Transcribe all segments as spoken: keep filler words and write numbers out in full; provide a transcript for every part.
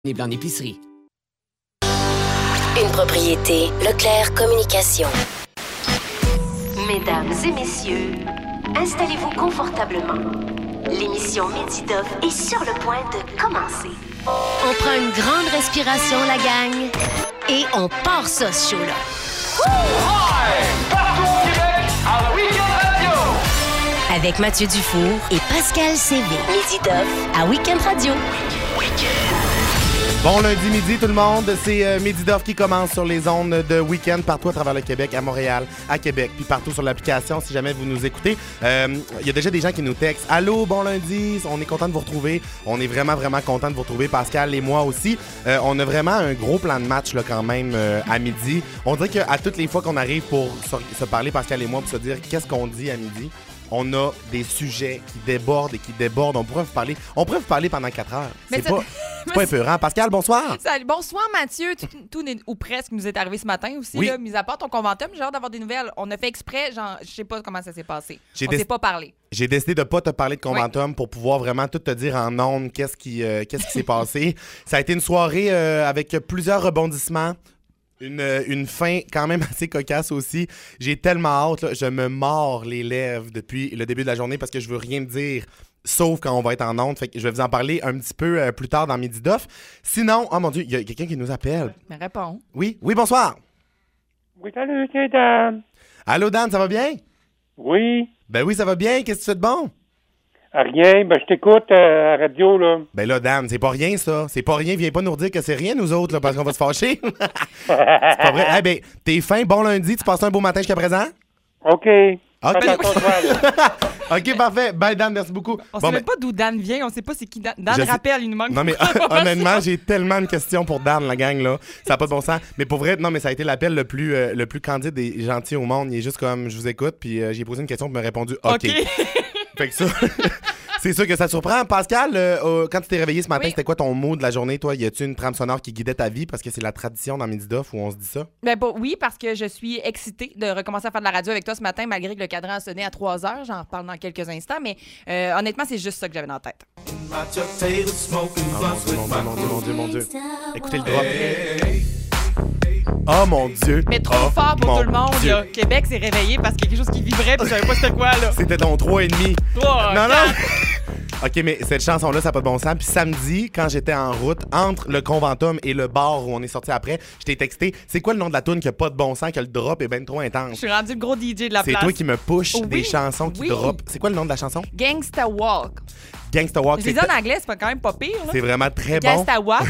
Des blancs d'épicerie. Une propriété Leclerc Communication. Mesdames et messieurs, installez-vous confortablement. L'émission Midi Doff est sur le point de commencer. On prend une grande respiration, la gang, et on part ça, ce show-là. Hi! Partout au Québec, à Week-end Radio! Avec Mathieu Dufour et Pascal Sévé. Midi Doff à Week-end Radio. Bon lundi midi tout le monde, c'est euh, Midi Doff qui commence sur les ondes de week-end partout à travers le Québec, à Montréal, à Québec, puis partout sur l'application si jamais vous nous écoutez. Il euh, y a déjà des gens qui nous textent. Allô, bon lundi, on est content de vous retrouver. On est vraiment, vraiment content de vous retrouver, Pascal et moi aussi. Euh, on a vraiment un gros plan de match là, quand même euh, à midi. On dirait qu'à toutes les fois qu'on arrive pour se, se parler, Pascal et moi, pour se dire qu'est-ce qu'on dit à midi, on a des sujets qui débordent et qui débordent. On pourrait vous parler, on pourrait vous parler pendant quatre heures. Mais c'est ça... pas, c'est pas épeurant. Pascal, bonsoir. Salut, bonsoir Mathieu. Tout, tout ou presque nous est arrivé ce matin aussi. Oui. Là, mis à part ton conventum, j'ai hâte d'avoir des nouvelles. On a fait exprès, genre, je sais pas comment ça s'est passé. J'ai on déc... s'est pas parlé. J'ai décidé de pas te parler de conventum oui. pour pouvoir vraiment tout te dire en ondes qu'est-ce qui, euh, qu'est-ce qui s'est passé. Ça a été une soirée euh, avec plusieurs rebondissements. Une, une fin quand même assez cocasse aussi. J'ai tellement hâte, là, je me mords les lèvres depuis le début de la journée parce que je veux rien dire sauf quand on va être en ondes. Fait que je vais vous en parler un petit peu euh, plus tard dans Midi Doff. Sinon, oh mon Dieu, il y a quelqu'un qui nous appelle. Mais réponds. Oui, oui, bonsoir. Oui, salut, c'est Dan. Allô, Dan, ça va bien? Oui. Ben oui, ça va bien. Qu'est-ce que tu fais de bon? Rien, ben je t'écoute euh, à la radio, là. Ben là, Dan, c'est pas rien, ça. C'est pas rien. Viens pas nous redire que c'est rien, nous autres, là, parce qu'on va se fâcher. C'est pas vrai. Eh hey, ben, t'es fin, bon lundi. Tu passes un beau matin jusqu'à présent? OK. OK. Toi, OK, parfait. Ben, Dan, merci beaucoup. On bon, sait ben, même pas d'où Dan vient. On sait pas c'est qui Dan. Dan je rappelle, sais... il nous manque. Non, mais honnêtement, j'ai tellement de questions pour Dan, la gang, là. Ça n'a pas de bon sens. Mais pour vrai, non, mais ça a été l'appel le plus, euh, le plus candide et gentil au monde. Il est juste comme, je vous écoute, puis euh, j'ai posé une question, puis il m'a répondu OK. OK. Fait que ça... C'est sûr que ça te surprend. Pascal, euh, euh, quand tu t'es réveillé ce matin, oui. C'était quoi ton mot de la journée, toi? Y a-tu une trame sonore qui guidait ta vie? Parce que c'est la tradition dans Midi Doff où on se dit ça. Ben, bon, oui, parce que je suis excitée de recommencer à faire de la radio avec toi ce matin, malgré que le cadran a sonné à trois heures. J'en reparle dans quelques instants, mais euh, honnêtement, c'est juste ça que j'avais dans la tête. Oh mon Dieu, mon Dieu, mon Dieu, mon Dieu. Écoutez le drop. Oh mon Dieu! Mais trop oh, fort pour tout le monde, Dieu. là. Québec s'est réveillé parce qu'il y a quelque chose qui vibrait puis je savais pas c'était quoi, là. C'était ton trois et demi. trois, non, quatre. non! OK, mais cette chanson-là, ça n'a pas de bon sens. Puis samedi, quand j'étais en route, entre le Conventum et le bar où on est sorti après, je t'ai texté, c'est quoi le nom de la toune qui a pas de bon sens, que le drop est ben trop Je intense? suis rendu le gros D J de la C'est place. toi qui me push Oui, des chansons qui oui. drop. C'est quoi le nom de la chanson? Gangsta Walk. Gangsta Walk. Je l'ai dit en anglais, c'est pas quand même pas pire, là. C'est vraiment très bon. Gangsta Walk.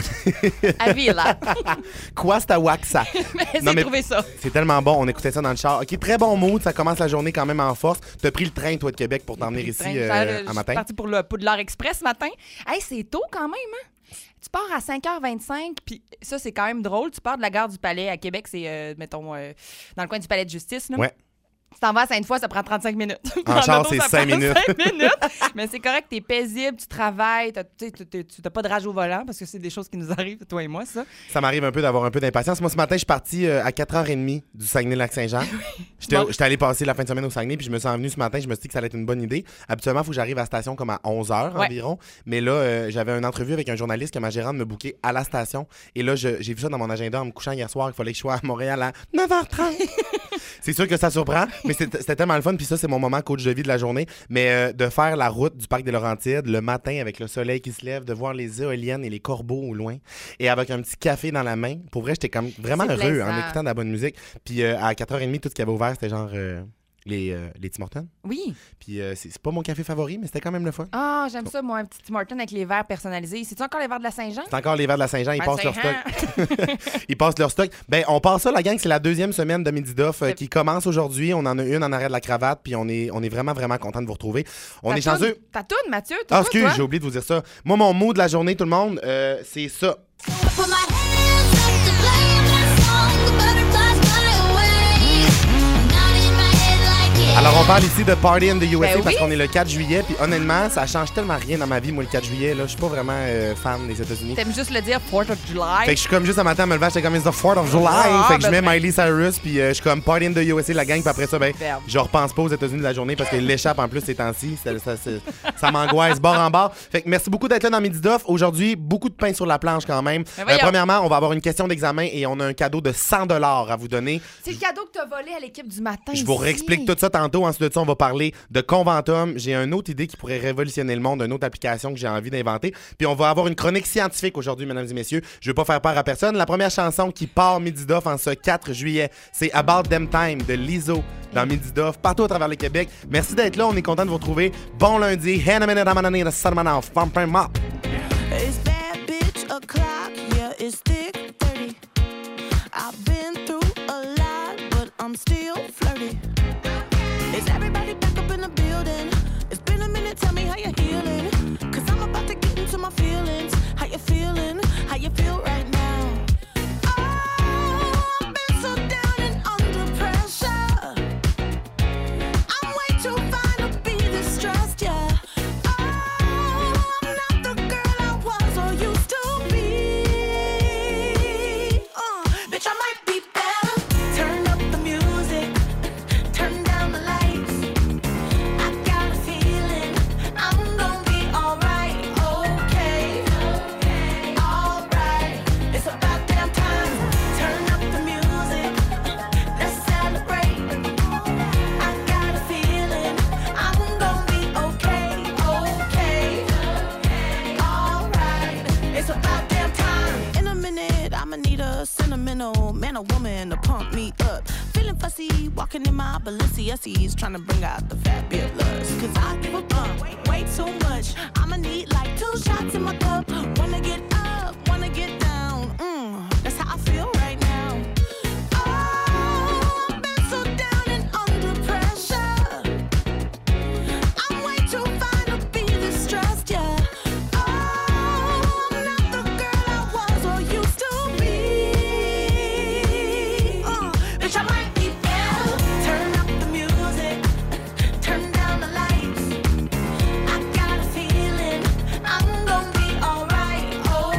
À Villa. Quoi, c'est à Waxa? Mais Non, j'ai trouvé ça. C'est tellement bon, on écoutait ça dans le char. OK, très bon mood, ça commence la journée quand même en force. T'as pris le train, toi, de Québec, pour t'emmener ici euh, à à matin? Je suis partie pour le Poudlard Express ce matin. Hey, c'est tôt quand même, hein? Tu pars à cinq heures vingt-cinq, puis ça, c'est quand même drôle. Tu pars de la gare du Palais à Québec, c'est, euh, mettons, euh, dans le coin du Palais de Justice, là. Ouais. Tu t'en vas à Sainte-Foy, ça prend trente-cinq minutes. En char, auto, c'est ça cinq prend minutes. cinq minutes. Mais c'est correct, t'es paisible, tu travailles, t'as, tu n'as pas de rage au volant, parce que c'est des choses qui nous arrivent, toi et moi, ça. Ça m'arrive un peu d'avoir un peu d'impatience. Moi, ce matin, je suis parti euh, à quatre heures trente du Saguenay-Lac-Saint-Jean. J'étais, Bon. j'étais allé passer la fin de semaine au Saguenay, puis je me suis envenu ce matin. Je me suis dit que ça allait être une bonne idée. Habituellement, il faut que j'arrive à la station comme à onze heures Ouais. environ. Mais là, euh, j'avais une entrevue avec un journaliste que ma gérante me booké à la station. Et là, je- j'ai vu ça dans mon agenda en me couchant hier soir. Il fallait que je sois à Montréal à neuf heures trente. C'est sûr que ça surprend, mais c'était, c'était tellement le fun. Puis ça, c'est mon moment coach de vie de la journée. Mais euh, de faire la route du parc des Laurentides le matin avec le soleil qui se lève, de voir les éoliennes et les corbeaux au loin, et avec un petit café dans la main. Pour vrai, j'étais comme vraiment C'est heureux plaisant. en écoutant de la bonne musique. Puis euh, à quatre heures trente, tout ce qui avait ouvert, c'était genre euh, les, euh, les Tim Hortons. Oui. Puis euh, c'est, c'est pas mon café favori, mais c'était quand même le fun. Ah, j'aime ça, moi, un petit Tim Hortons avec les verres personnalisés. C'est-tu encore les verres de la Saint-Jean? C'est encore les verres de la Saint-Jean, ils Ben, passent leur stock. Saint-Jean. Ils passent leur stock. Ben, on passe ça, la gang. C'est la deuxième semaine de Midi Doff euh, C'est- qui commence aujourd'hui. On en a une en arrêt de la cravate, puis on est, on est vraiment, vraiment content de vous retrouver. On Ta est toune- chanceux. Ta toune, Mathieu? Ah, T'as quoi, excuse, toi? j'ai oublié de vous dire ça. Moi, mon mot de la journée, tout le monde, euh, c'est ça. Put my hands up to play that song, the butterflies fly away. Not in my head like Alors, on parle ici de Party in the U S A Ben parce oui. qu'on est le quatre juillet. Puis honnêtement, ça change tellement rien dans ma vie, moi, le quatre juillet. Là, je suis pas vraiment euh, fan des États-Unis. T'aimes juste le dire fourth of July. Fait que je suis comme juste un matin, me lever, j'étais comme, it's the fourth of July. Ah, fait que je ben, mets ben. Miley Cyrus, puis euh, je suis comme Party in the U S A, la gang. Puis après ça, ben, Superbe. je repense pas aux États-Unis de la journée parce qu'il l'échappe en plus ces temps-ci. Ça, ça, ça, ça m'angoisse bord en bord. Fait que merci beaucoup d'être là dans Midi Doff. Aujourd'hui, beaucoup de pain sur la planche quand même. Ben voyons. premièrement, on va avoir une question d'examen et on a un cadeau de cent dollars à vous donner. C'est le cadeau que t'as volé à l'équipe du matin. Je vous ici. réexplique tout ça tantôt. Ensuite de ça, on va parler de Conventum. J'ai une autre idée qui pourrait révolutionner le monde, une autre application que j'ai envie d'inventer. Puis on va avoir une chronique scientifique aujourd'hui, mesdames et messieurs. Je veux pas faire peur à personne. La première chanson qui part Midi Doff en ce quatre juillet, c'est About Them Time de Lizzo dans Midi Doff, partout à travers le Québec. Merci d'être là. On est content de vous retrouver. Bon lundi. Hannah Minute, Ramanani, the Sun Man off. Pump him up. It's bad bitch o'clock, yeah, it's thick thirty. I've been through a lot, but I'm still flirty. Is everybody back up in the building? It's been a minute, tell me how you're healing. Cause I'm about to get into my feelings. How you feeling? How you feel right now? Oh, I've been so down and under pressure. I'm way too fine to be this stressed, yeah. Oh, I'm not the girl I was or used to be. Uh, bitch, I might be better. Turn up the music, turn down the lights. I got a feeling I'm gonna be alright, okay, alright. It's about damn time. Turn up the music, let's celebrate. I got a feeling I'm gonna be okay, okay, alright. It's about damn time. In a minute, I'ma need a sentimental man or woman to pump me up. Feeling fussy, walking in my Balenciennes, trying to bring out the fabulous. Cause I give a fuck way, way too much. I'ma need like two shots in my cup. Wanna get up, wanna get down. Mm, that's how I feel right now. Oh, I've been so down and under pressure. I'm way too fine to be this stressed, yeah. Oh, I'm not the girl I was or used to be. Uh, bitch, I might be better. Turn up the music, turn down the lights. I got a feeling I'm gonna be alright,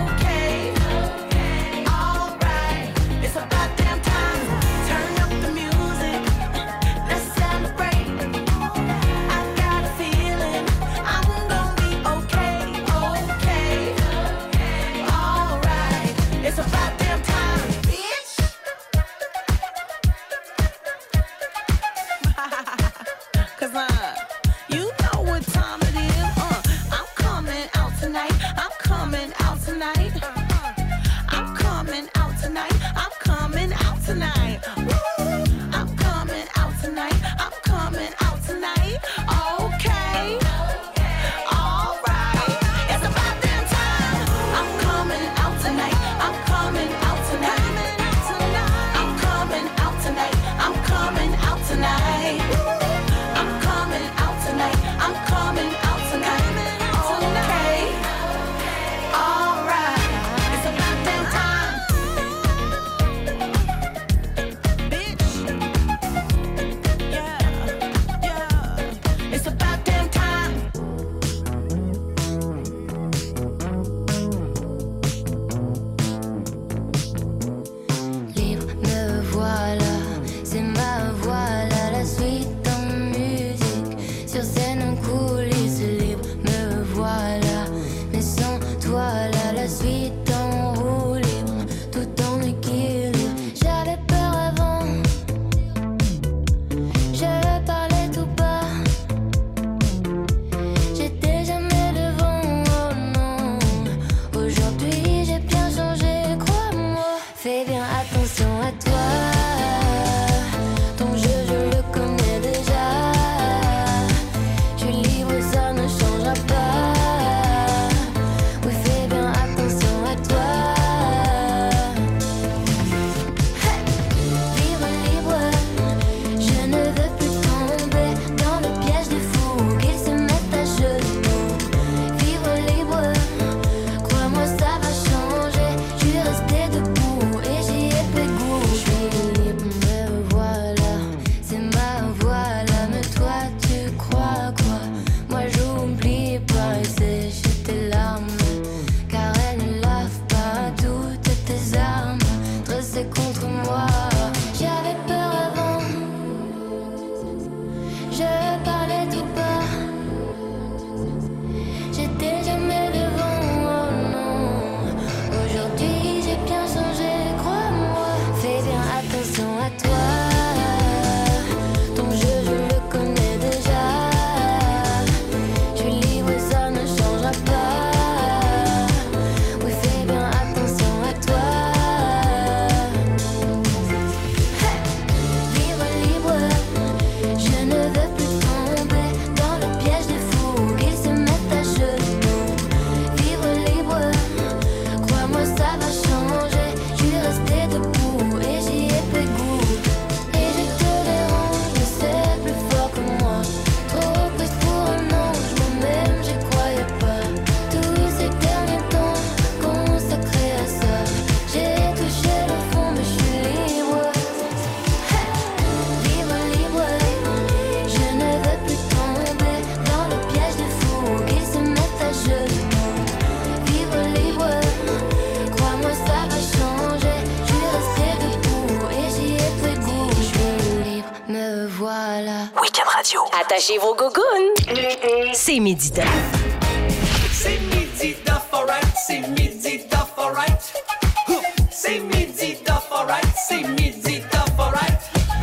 Week-end Radio. Attachez vos gougounes. C'est Midi Doff. C'est Midi Doff, alright. C'est Midi Doff, alright. C'est Midi Doff, alright. C'est Midi Doff, alright.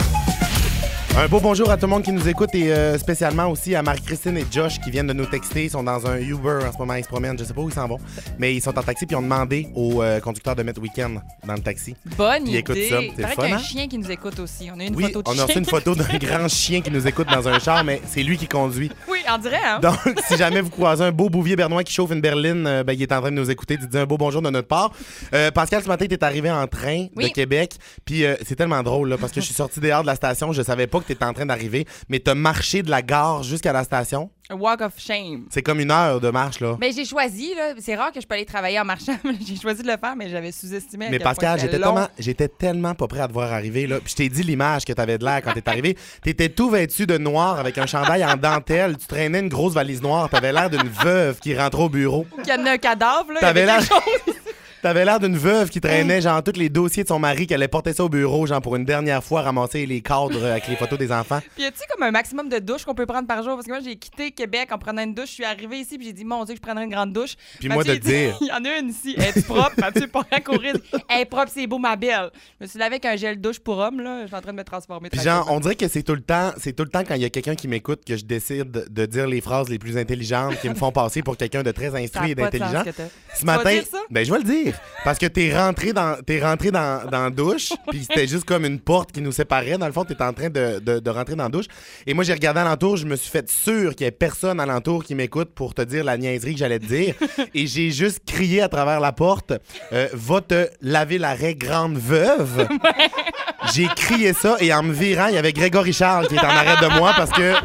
Un beau bonjour à tout le monde qui nous écoute et euh, spécialement aussi à Marie-Christine et Josh qui viennent de nous texter. Ils sont dans un Uber en ce moment, ils se promènent, je sais pas où ils s'en vont, mais ils sont en taxi puis ils ont demandé au euh, conducteur de mettre Week-end dans le taxi. Bonne Puis ils écoutent idée. ça. Il C'est paraît fun, qu'il y a un hein? chien qui nous écoute aussi. On a une Oui, photo de on chien. a reçu une photo d'un grand chien qui nous écoute dans un char, mais c'est lui qui conduit. Oui, on dirait, hein? Donc, si jamais vous croisez un beau bouvier bernois qui chauffe une berline, euh, ben, il est en train de nous écouter. Dites un beau bonjour de notre part. Euh, Pascal, ce matin, tu es arrivé en train Oui. de Québec. Puis euh, c'est tellement drôle là, parce que je suis sorti dehors de la station. Je savais pas que tu étais en train d'arriver, mais tu as marché de la gare jusqu'à la station. A walk of shame. C'est comme une heure de marche, là. Ben, j'ai choisi, là. C'est rare que je peux aller travailler en marchant. J'ai choisi de le faire, mais j'avais sous-estimé. à Mais quel point Pascal, c'était j'étais long. tellement, j'étais tellement pas prêt à te voir arriver, là. Puis je t'ai dit l'image que t'avais de l'air quand t'es arrivé. T'étais tout vêtu de noir avec un chandail en dentelle. Tu traînais une grosse valise noire. T'avais l'air d'une veuve qui rentrait au bureau. Qu'il y en a un cadavre, là. il y T'avais avait l'air... quelque chose. T'avais l'air d'une veuve qui traînait, genre, tous les dossiers de son mari, qu'elle allait porter ça au bureau, genre, pour une dernière fois, ramasser les cadres avec les photos des enfants. Puis y a-tu comme un maximum de douches qu'on peut prendre par jour? Parce que moi, j'ai quitté Québec en prenant une douche. Je suis arrivée ici, puis j'ai dit, mon Dieu, que je prendrais une grande douche. Puis moi, de Mathieu, te dire... Il y en a une ici. Elle est propre. Mathieu, pas à courir. Elle est propre, c'est beau, ma belle. Je me suis lavé avec un gel douche pour homme, là. Je suis en train de me transformer. Puis genre, on dirait que c'est tout le temps, c'est tout le temps quand il y a quelqu'un qui m'écoute que je décide de dire les phrases les plus intelligentes qui me font passer pour quelqu'un de très Ça a instruit et pas de sens d'intelligent. que t'as. Ce Tu vas matin, dire ça? ben je vais le dire parce que t'es rentré dans t'es rentré dans dans la douche, puis c'était juste comme une porte qui nous séparait. Dans le fond, t'étais en train de, de, de rentrer dans la douche. Et moi, j'ai regardé alentour, je me suis fait sûr qu'il y ait personne alentour qui m'écoute pour te dire la niaiserie que j'allais te dire. Et j'ai juste crié à travers la porte, euh, va te laver l'arrêt, grande veuve. J'ai crié ça et en me virant, il y avait Grégory Charles qui est en arrêt de moi parce que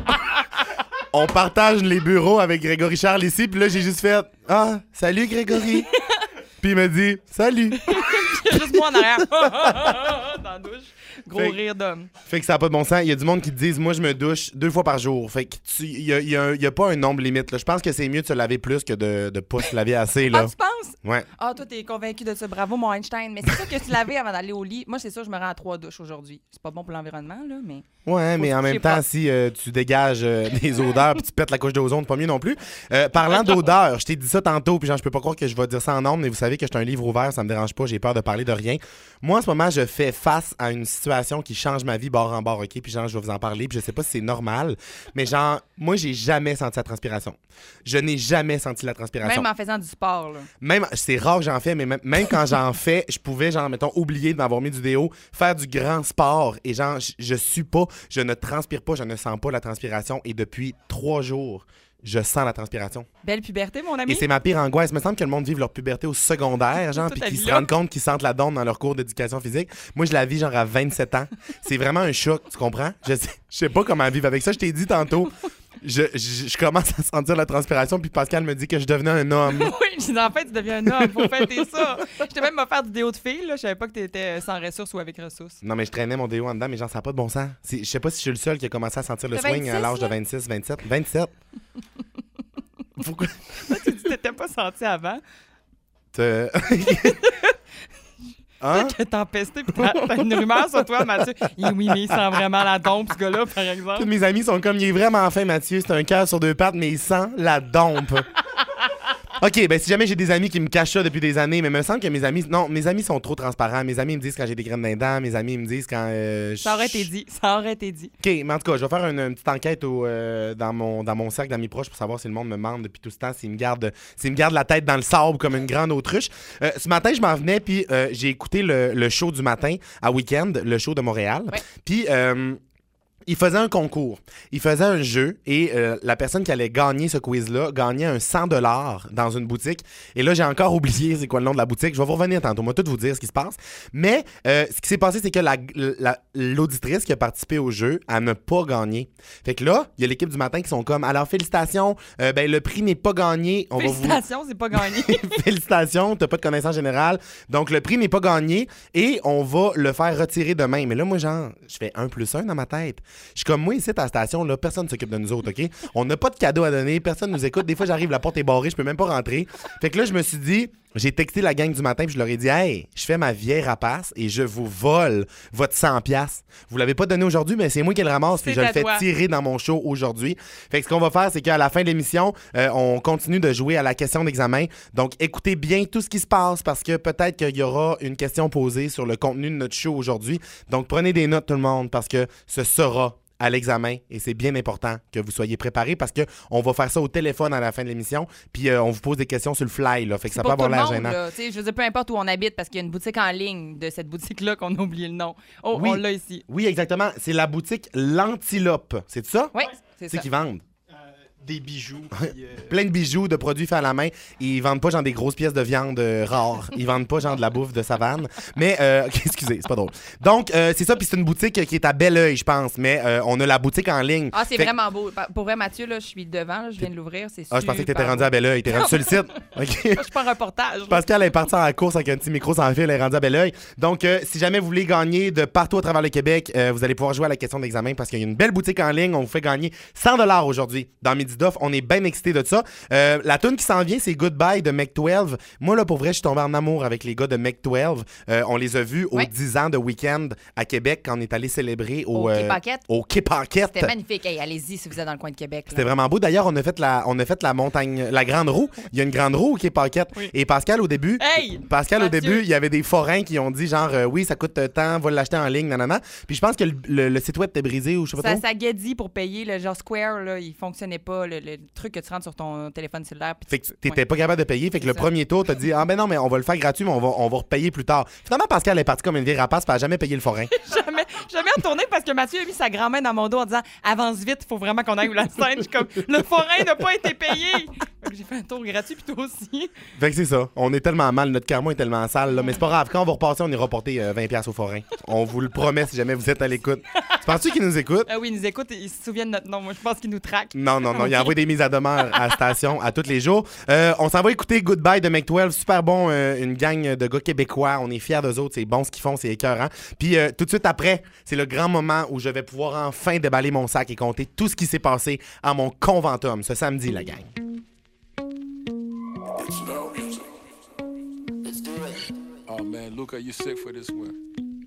on partage les bureaux avec Grégory Charles ici. Puis là, j'ai juste fait « Ah, salut Grégory! » Puis il m'a dit « Salut! » Il y a juste moi en arrière. Dans la douche. Gros Fait- rire d'homme. Fait que ça n'a pas de bon sens. Il y a du monde qui te disent « Moi, je me douche deux fois par jour. » Fait que tu- il y a, il y a un- il y a pas un nombre limite. Là. Je pense que c'est mieux de se laver plus que de ne pas se laver assez. Là. Ah, tu penses? Ouais. Ah, toi, t'es convaincu de ça. Bravo, mon Einstein. Mais c'est ça que tu l'avais avant d'aller au lit. Moi, c'est ça, je me rends à trois douches aujourd'hui. C'est pas bon pour l'environnement, là, mais. Ouais, mais se en coucher même temps, propre. si euh, tu dégages euh, des odeurs puis tu pètes la couche d'ozone, c'est pas mieux non plus. Euh, parlant d'odeur, je t'ai dit ça tantôt, puis genre, je peux pas croire que je vais dire ça en nombre, mais vous savez que je suis un livre ouvert, ça me dérange pas, j'ai peur de parler de rien. Moi, en ce moment, je fais face à une situation qui change ma vie bord en bord, OK? Puis genre, je vais vous en parler, puis je sais pas si c'est normal, mais genre, moi, j'ai jamais senti la transpiration. Je n'ai jamais senti la transpiration. Même en faisant du sport, là. Même, c'est rare que j'en fais, mais même, même quand j'en fais, je pouvais, genre, mettons, oublier de m'avoir mis du déo, faire du grand sport, et genre, je, je suis pas, je ne transpire pas, je ne sens pas la transpiration, et depuis trois jours, je sens la transpiration. Belle puberté, mon ami. Et c'est ma pire angoisse. Il me semble que le monde vive leur puberté au secondaire, genre, Toute puis ta qu'ils vie se là. rendent compte qu'ils sentent la donne dans leur cours d'éducation physique. Moi, je la vis, genre, à vingt-sept ans. C'est vraiment un choc, tu comprends? Je sais, je sais pas comment vivre avec ça. Je t'ai dit tantôt, je, je, je commence à sentir la transpiration, puis Pascal me dit que je devenais un homme. Oui, j'ai dit, en fait, tu deviens un homme. Faut fêter ça. J'étais même à faire du déo de fille, là. Je savais pas que t'étais sans ressources ou avec ressources. Non, mais je traînais mon déo en dedans, mais genre, ça n'a pas de bon sens. C'est- Je sais pas si je suis le seul qui a commencé à sentir le T'as swing à vingt-six, l'âge de là? vingt-six, vingt-sept. vingt-sept. Pourquoi? Tu dis, t'étais pas senti avant. Te- Hein? Que tempesté, pis t'as t'as une rumeur sur toi, Mathieu. Et oui, mais il sent vraiment la dompe, ce gars-là, par exemple. Tous mes amis sont comme, il est vraiment fin, Mathieu. C'est un cœur sur deux pattes, mais il sent la dompe. OK, ben si jamais j'ai des amis qui me cachent ça depuis des années, mais il me semble que mes amis... Non, mes amis sont trop transparents. Mes amis me disent quand j'ai des graines dans les dents. Mes amis me disent quand... euh, Ça aurait je- été dit. Ça aurait été dit. OK, mais en tout cas, je vais faire une, une petite enquête au, euh, dans, mon, dans mon cercle d'amis proches pour savoir si le monde me demande depuis tout ce temps, s'il me garde, s'il me garde la tête dans le sable comme une grande autruche. Euh, ce matin, je m'en venais, puis euh, j'ai écouté le, le show du matin à Week-end, le show de Montréal. Ouais. Puis... euh, il faisait un concours. Il faisait un jeu et euh, la personne qui allait gagner ce quiz-là gagnait un cent dollars dans une boutique. Et là, j'ai encore oublié c'est quoi le nom de la boutique. Je vais vous revenir tantôt. Moi, tout vous dire ce qui se passe. Mais euh, ce qui s'est passé, c'est que la, la- l'auditrice qui a participé au jeu, elle n'a pas gagné. Fait que là, il y a l'équipe du matin qui sont comme, alors félicitations, euh, ben, le prix n'est pas gagné. On va vous... Félicitations, c'est pas gagné. Félicitations, t'as pas de connaissance générale. Donc, le prix n'est pas gagné et on va le faire retirer demain. Mais là, moi, genre, je fais un plus un dans ma tête. Je suis comme, moi, ici, à la station, là, personne ne s'occupe de nous autres, OK? On n'a pas de cadeau à donner, personne nous écoute. Des fois, j'arrive, la porte est barrée, je peux même pas rentrer. Fait que là, je me suis dit, J'ai texté la gang du matin puis je leur ai dit « Hey, je fais ma vieille rapace et je vous vole votre cent piastres. Vous l'avez pas donné aujourd'hui, mais c'est moi qui le ramasse puis je le fais toi. tirer dans mon show aujourd'hui. » Fait que ce qu'on va faire, c'est qu'à la fin de l'émission, euh, on continue de jouer à la question d'examen. Donc, écoutez bien tout ce qui se passe parce que peut-être qu'il y aura une question posée sur le contenu de notre show aujourd'hui. Donc, prenez des notes tout le monde parce que ce sera à l'examen et c'est bien important que vous soyez préparés parce qu'on va faire ça au téléphone à la fin de l'émission puis euh, on vous pose des questions sur le fly là, fait que C'est ça pour peut avoir tout l'air le monde, gênant. là. Tu sais, je veux dire, peu importe où on habite, parce qu'il y a une boutique en ligne de cette boutique-là qu'on a oublié le nom. Oh, Oui. on l'a ici. Oui, exactement. C'est la boutique L'Antilope. C'est ça? Oui, c'est C'est ça. qu'ils vendent. Des bijoux. puis, euh, Plein de bijoux, de produits faits à la main. Ils vendent pas genre des grosses pièces de viande euh, rares. Ils vendent pas genre de la bouffe de savane. Mais, euh, excusez, c'est pas drôle. Donc, euh, c'est ça. Puis c'est une boutique qui est à Belleuil, je pense. Mais euh, on a la boutique en ligne. Ah, c'est Fait- vraiment beau. Pa- Pour vrai, Mathieu, là, je suis devant, là, je viens de l'ouvrir. C'est Ah, je pensais que t'étais super rendu à Belleuil. T'es rendu sur le site. OK. beau. Je suis pas un reportage. là. Pascal est parti en course avec un petit micro sans fil, elle est rendue à Belleuil. Donc, euh, si jamais vous voulez gagner de partout à travers le Québec, euh, vous allez pouvoir jouer à la question d'examen parce qu'il y a une belle boutique en ligne. On vous fait gagner cent dollars aujourd'hui dans Midi Doff. On est bien excité de ça. Euh, la tune qui s'en vient, c'est Goodbye de Mec douze. Moi, là, pour vrai, je suis tombé en amour avec les gars de Mec douze. Euh, on les a vus aux Ouais. dix ans de week-end à Québec quand on est allé célébrer au, Au Quai euh, Paquette. au Quai Paquette. C'était magnifique. Hey, allez-y si vous êtes dans le coin de Québec. là. C'était vraiment beau. D'ailleurs, on a fait la, on a fait la montagne, la grande roue. Il y a une grande roue qui est Paquette. Oui. Et Pascal, au début, Hey! Pascal, au Mathieu. début, il y avait des forains qui ont dit genre, euh, oui, ça coûte euh, tant, va l'acheter en ligne, nanana. Puis je pense que le, le- le site web était brisé ou je sais pas Ça, trop. ça guédit pour payer, le genre Square, là, il fonctionnait pas, le, le truc que tu rentres sur ton téléphone cellulaire. puis Fait que tu- t'étais ouais. pas capable de payer. Fait que C'est le ça. premier tour, t'as dit, ah ben non, mais on va le faire gratuit, mais on va, on va repayer plus tard. Finalement, Pascal est parti comme une vieille rapace, puis elle a jamais payé le forain. jamais, jamais retourné parce que Mathieu a mis sa grand-main dans mon dos en disant avance vite, il faut vraiment qu'on aille où la scène. Je suis comme le forain n'a pas été payé. Fait que j'ai fait un tour gratuit puis toi aussi. Fait que c'est ça. On est tellement mal, notre karma est tellement sale, là. Mais c'est pas grave. Quand on va repasser, on ira porter euh, vingt piastres au forain. On vous le promet si jamais vous êtes à l'écoute. Tu penses-tu qu'ils nous écoutent? Ah oui, ils nous écoutent et ils se souviennent de notre nom. Moi, je pense qu'ils nous traquent. Non, non, non. Il envoie des mises à demeure à la station à tous les jours. Euh, on s'en va écouter Goodbye de Mec douze. Super bon, euh, une gang de gars québécois. On est fiers d'eux autres. C'est bon ce qu'ils font, c'est écœurant. Puis euh, tout de suite après, c'est le grand moment où je vais pouvoir enfin déballer mon sac et compter tout ce qui s'est passé à mon conventum ce samedi, la gang. Oh man, Luca, you sick for this one.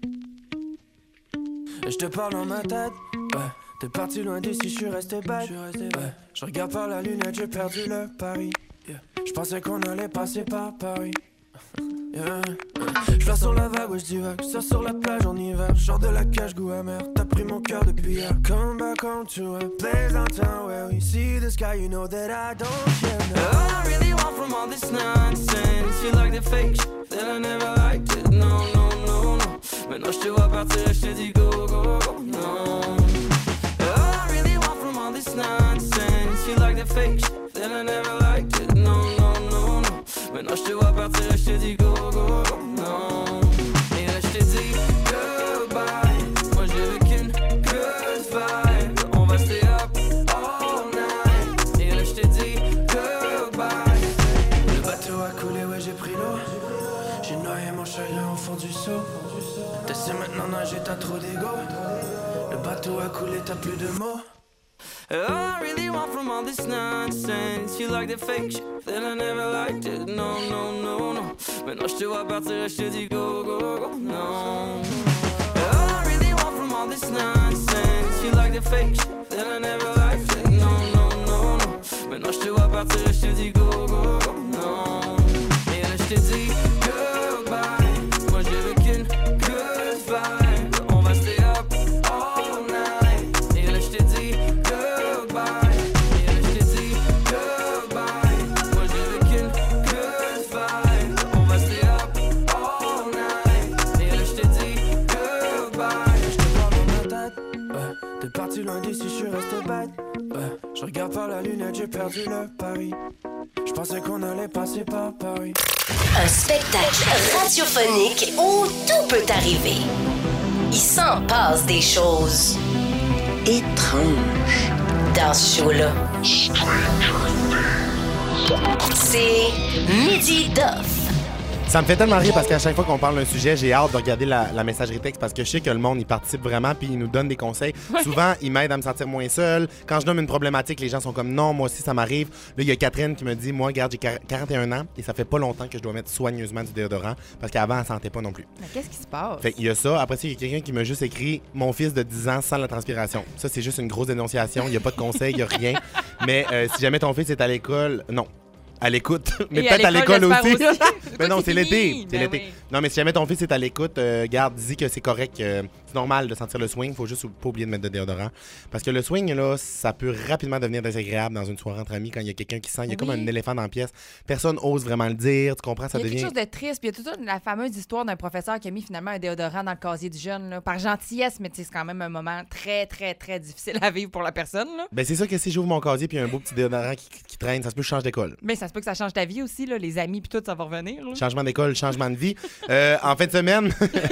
Je te parle dans ma tête, ouais. T'es parti loin d'ici, je suis resté bête. Ouais. Je regarde par la lunette, j'ai perdu le pari. Yeah. Je pensais qu'on allait passer par Paris. Yeah. Je flotte sur la vague, ouais, je divague. Ça sur la plage en hiver. Genre de la cage, goût amer. T'as pris mon cœur depuis hier. Come back home to a place downtown where we see the sky. You know that I don't care. No. All I really want from all this nonsense. You like the fake shit that I never liked it. No, no, no, no. Maintenant je te vois partir, je te dis go, go, go. No. All I really want from all this nonsense. You like the fake shit that I never liked it. No, no, no, no. Maintenant je te vois partir, je te dis go, go, go. No. Et là je te dis goodbye. Moi je veux qu'une good vibe. On va stay up all night. Et là je te dis goodbye. Le bateau a coulé, ouais j'ai pris l'eau. J'ai noyé mon chagrin au fond du seau. T'essaies maintenant nager, t'as trop d'ego. Le bateau a coulé, t'as plus de mots. All I really want from all this nonsense. You like the fake shit that I never liked it. No, no, no, no. Maintenant je te vois partir, je te dis go, go, go, no. All I really want from all this nonsense. You like the fake shit that I never liked it. No, no, no, no. Maintenant je te vois partir, je te dis go, go, go, no. Et là je te dis goodbye. Moi je veux qu'une good vibe. On va stay up all night. Et là je te dis goodbye. Et là je te dis goodbye. Moi je veux qu'une good vibe. On va stay up all night. Et là je te dis goodbye. Je te parle dans ma tête, ouais. T'es parti loin d'ici, je suis resté bête, ouais. Je regarde par la lunette, j'ai perdu le pari. Je pensais qu'on allait passer par Paris. Un spectacle radiophonique où tout peut arriver. Il s'en passe des choses étranges dans ce show-là. C'est Midi Doff. Ça me fait tellement rire parce qu'à chaque fois qu'on parle d'un sujet, j'ai hâte de regarder la, la messagerie texte parce que je sais que le monde, il participe vraiment puis il nous donne des conseils. Ouais. Souvent, il m'aide à me sentir moins seul. Quand je nomme une problématique, les gens sont comme non, moi aussi, ça m'arrive. Là, il y a Catherine qui me dit, moi, regarde, j'ai quarante et un ans et ça fait pas longtemps que je dois mettre soigneusement du déodorant parce qu'avant, elle sentait pas non plus. Mais qu'est-ce qui se passe? Fait qu'il y a ça. Après, il y a quelqu'un qui m'a juste écrit, mon fils de dix ans sans la transpiration. Ça, c'est juste une grosse dénonciation. Il n'y a pas de conseil, il n'y a rien. Mais euh, si jamais ton fils est à l'école, non. À l'écoute, mais et peut-être à l'école aussi. aussi. Mais non, c'est l'été. C'est ben l'été. Oui. Non, mais si jamais ton fils est à l'écoute, euh, garde, dis que c'est correct. Euh, c'est normal de sentir le swing. Faut juste pas oublier de mettre de déodorant. Parce que le swing, là, ça peut rapidement devenir désagréable dans une soirée entre amis quand il y a quelqu'un qui sent. Il y a oui. comme un éléphant dans la pièce. Personne ose vraiment le dire. Tu comprends? Ça il y a devient. quelque chose de triste. Puis il y a toute la fameuse histoire d'un professeur qui a mis finalement un déodorant dans le casier du jeune, là, par gentillesse, mais c'est quand même un moment très, très, très difficile à vivre pour la personne. Là. Ben, c'est ça que si j'ouvre mon casier puis il y a un beau petit déodorant qui, qui traîne, ça se peut que je change d'école. Mais ça se peut que ça change ta vie aussi, là, les amis puis tout, ça va revenir. Là. Changement d'école, changement de vie. Euh, en fin de semaine,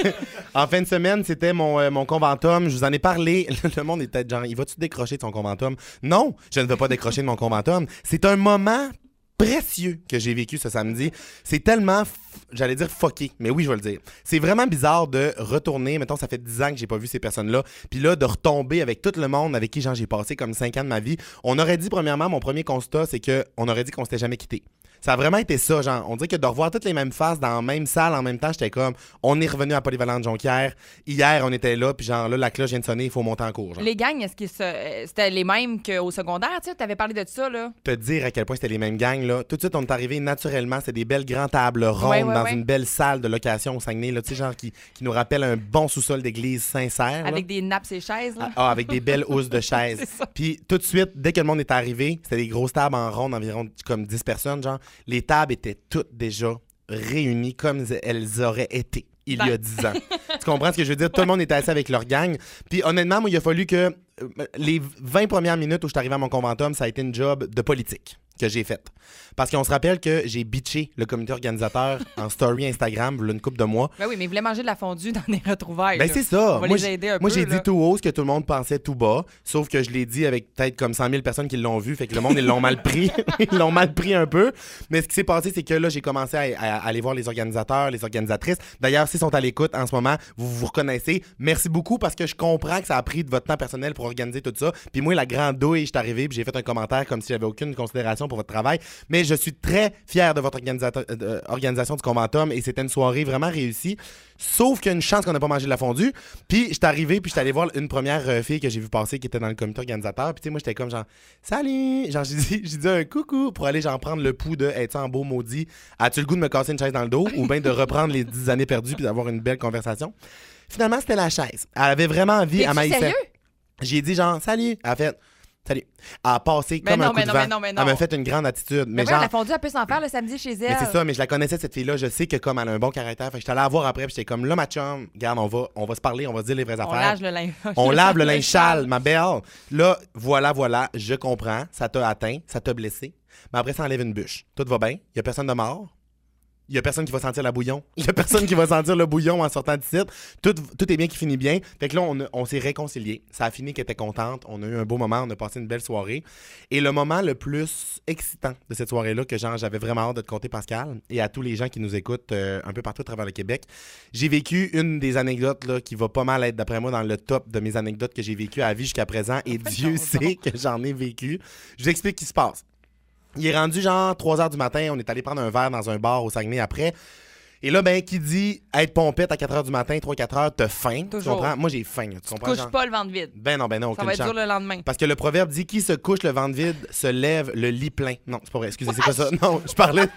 en fin de semaine, c'était mon, euh, mon conventum. Je vous en ai parlé. Le monde est peut-être genre, il va-tu décrocher de son conventum? Non, je ne veux pas décrocher de mon conventum. C'est un moment précieux que j'ai vécu ce samedi. C'est tellement, f- j'allais dire fucké, mais oui, je vais le dire. C'est vraiment bizarre de retourner, mettons, ça fait dix ans que j'ai pas vu ces personnes-là, puis là, de retomber avec tout le monde avec qui genre, j'ai passé comme cinq ans de ma vie. On aurait dit, premièrement, mon premier constat, c'est qu'on aurait dit qu'on s'était jamais quitté. Ça a vraiment été ça, genre. On dirait que de revoir toutes les mêmes faces dans la même salle en même temps, j'étais comme, on est revenu à Polyvalente Jonquière. Hier, on était là, puis genre là, la cloche vient de sonner, il faut monter en cours. Genre. Les gangs, est-ce que c'était les mêmes qu'au secondaire? Tu sais, t'avais parlé de ça, là. Te dire à quel point c'était les mêmes gangs, là. Tout de suite, on est arrivé naturellement. C'était des belles grandes tables rondes ouais, ouais, dans ouais. une belle salle de location au Saguenay, là. Tu sais, genre qui, qui nous rappelle un bon sous-sol d'église sincère. Avec là. des nappes et chaises, là. Ah, avec des belles housses de chaises. Puis tout de suite, dès que le monde est arrivé, c'était des grosses tables en ronde, environ comme dix personnes, genre. Les tables étaient toutes déjà réunies comme elles auraient été il y a dix ans. Tu comprends ce que je veux dire? Tout le monde était assis avec leur gang. Puis honnêtement, moi, il a fallu que euh, les vingt premières minutes où je suis arrivé à mon conventum, ça a été une job de politique que j'ai faite. Parce qu'on se rappelle que j'ai bitché le comité organisateur en story Instagram une couple de mois. Ben oui, mais ils voulaient manger de la fondue dans les retrouvailles. Ben là. c'est ça. On va moi, les aider un moi peu, j'ai là. dit tout haut ce que tout le monde pensait tout bas, sauf que je l'ai dit avec peut-être comme cent mille personnes qui l'ont vu, fait que le monde, ils l'ont mal pris. Ils l'ont mal pris un peu. Mais ce qui s'est passé, c'est que là, j'ai commencé à, à, à aller voir les organisateurs, les organisatrices. D'ailleurs, s'ils sont à l'écoute en ce moment, vous vous reconnaissez. Merci beaucoup parce que je comprends que ça a pris de votre temps personnel pour organiser tout ça. Puis moi, la grande douille, je suis arrivé puis j'ai fait un commentaire comme si j'avais aucune considération pour votre travail. Mais je suis très fier de votre euh, organisation du conventum et c'était une soirée vraiment réussie. Sauf qu'il y a une chance qu'on n'a pas mangé de la fondue. Puis j'étais arrivé puis j'étais allé voir une première euh, fille que j'ai vu passer qui était dans le comité organisateur. Puis tu sais, moi j'étais comme genre salut, genre j'ai dit, j'ai dit un coucou pour aller genre prendre le pouls de être en beau maudit. As-tu le goût de me casser une chaise dans le dos ou bien de reprendre les dix années perdues puis d'avoir une belle conversation? Finalement, c'était la chaise. Elle avait vraiment envie à maïsser. Sérieux? J'ai dit genre salut. Elle a fait salut. Elle a passé mais comme non, un coup mais de non, vent. mais non, mais non. Elle m'a fait une grande attitude. Mais, mais genre, ouais, la fondue, elle peut s'en faire le samedi chez elle. Mais c'est ça, mais je la connaissais cette fille-là. Je sais que comme elle a un bon caractère. Fait que j'étais allé la voir après. Puis j'étais comme là, ma chum, regarde, on va, on va se parler, on va se dire les vraies on affaires. Lave le linge. On lave le linge sale, ma belle. Là, voilà, voilà, je comprends. Ça t'a atteint, ça t'a blessé. Mais après, ça enlève une bûche. Tout va bien. Il n'y a personne de mort. Il n'y a personne qui va sentir la bouillon. Il n'y a personne qui va sentir le bouillon en sortant d'ici. Tout, tout est bien qui finit bien. Fait que là, on, on s'est réconciliés. Ça a fini qu'elle était contente. On a eu un beau moment. On a passé une belle soirée. Et le moment le plus excitant de cette soirée-là, que genre, j'avais vraiment hâte de te conter, Pascal, et à tous les gens qui nous écoutent euh, un peu partout à travers le Québec, j'ai vécu une des anecdotes là, qui va pas mal être, d'après moi, dans le top de mes anecdotes que j'ai vécues à la vie jusqu'à présent. Et Dieu sait que j'en ai vécu. Je vous explique ce qui se passe. Il est rendu genre trois heures du matin, on est allé prendre un verre dans un bar au Saguenay après. Et là, ben, qui dit être pompette à quatre heures du matin, trois quatre heures, t'as faim. Toujours. Tu comprends? Moi, j'ai faim. Tu comprends? Couche genre? pas le ventre vide. Ben non, ben non, aucune Ça va être chance. dur le lendemain. Parce que le proverbe dit qui se couche le ventre vide se lève le lit plein. Non, c'est pas vrai. Excusez, c'est quoi ça? Non, je parlais.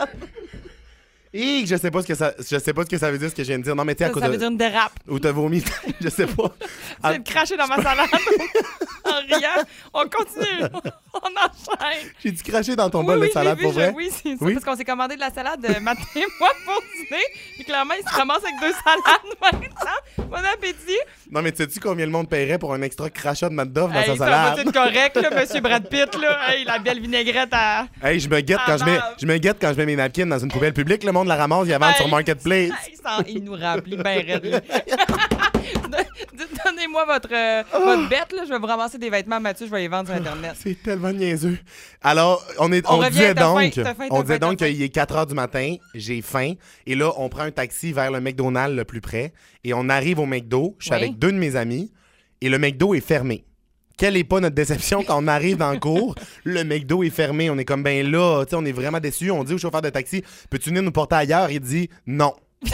Et je sais pas ce que ça je sais pas ce que ça veut dire ce que je viens de dire. Non mais tu sais à Ça, cause ça de veut dire une dérape. ou t'as vomi, je sais pas. Tu viens de cracher dans ma salade en riant. On continue. On enchaîne. J'ai dû cracher dans ton oui, bol oui, de salade vu, pour vrai. Je, oui, c'est ça oui? parce qu'on s'est commandé de la salade de matin moi pour dîner. Puis clairement, il se ramasse avec deux salades maintenant. Bon appétit. Non mais sais-tu combien le monde paierait pour un extra crachat de Madoff dans hey, sa ça salade? va être correct là, monsieur Brad Pitt là. Hey, la belle vinaigrette à Hey, je me guette quand je mets je me guette quand je mets mes napkins dans une poubelle publique, le monde la ramasse, il la vend hey, sur Marketplace. Hey, ça, il nous remplit bien raide. Dites, donnez-moi votre, euh, Oh. votre bête, là. Je vais vous ramasser des vêtements, Mathieu, je vais les vendre sur Internet. C'est tellement niaiseux. Alors, on, est, On on revient, disait t'as donc, faim, t'as faim, on t'as disait faim, donc t'as faim. qu'il est quatre heures du matin, j'ai faim, et là, on prend un taxi vers le McDonald's le plus près, et on arrive au McDo, je suis Oui. avec deux de mes amis, et le McDo est fermé. Quelle est pas notre déception quand on arrive dans le cours, le McDo est fermé, on est comme, ben là, tu sais, on est vraiment déçus, on dit au chauffeur de taxi, peux-tu venir nous porter ailleurs? Il dit, non.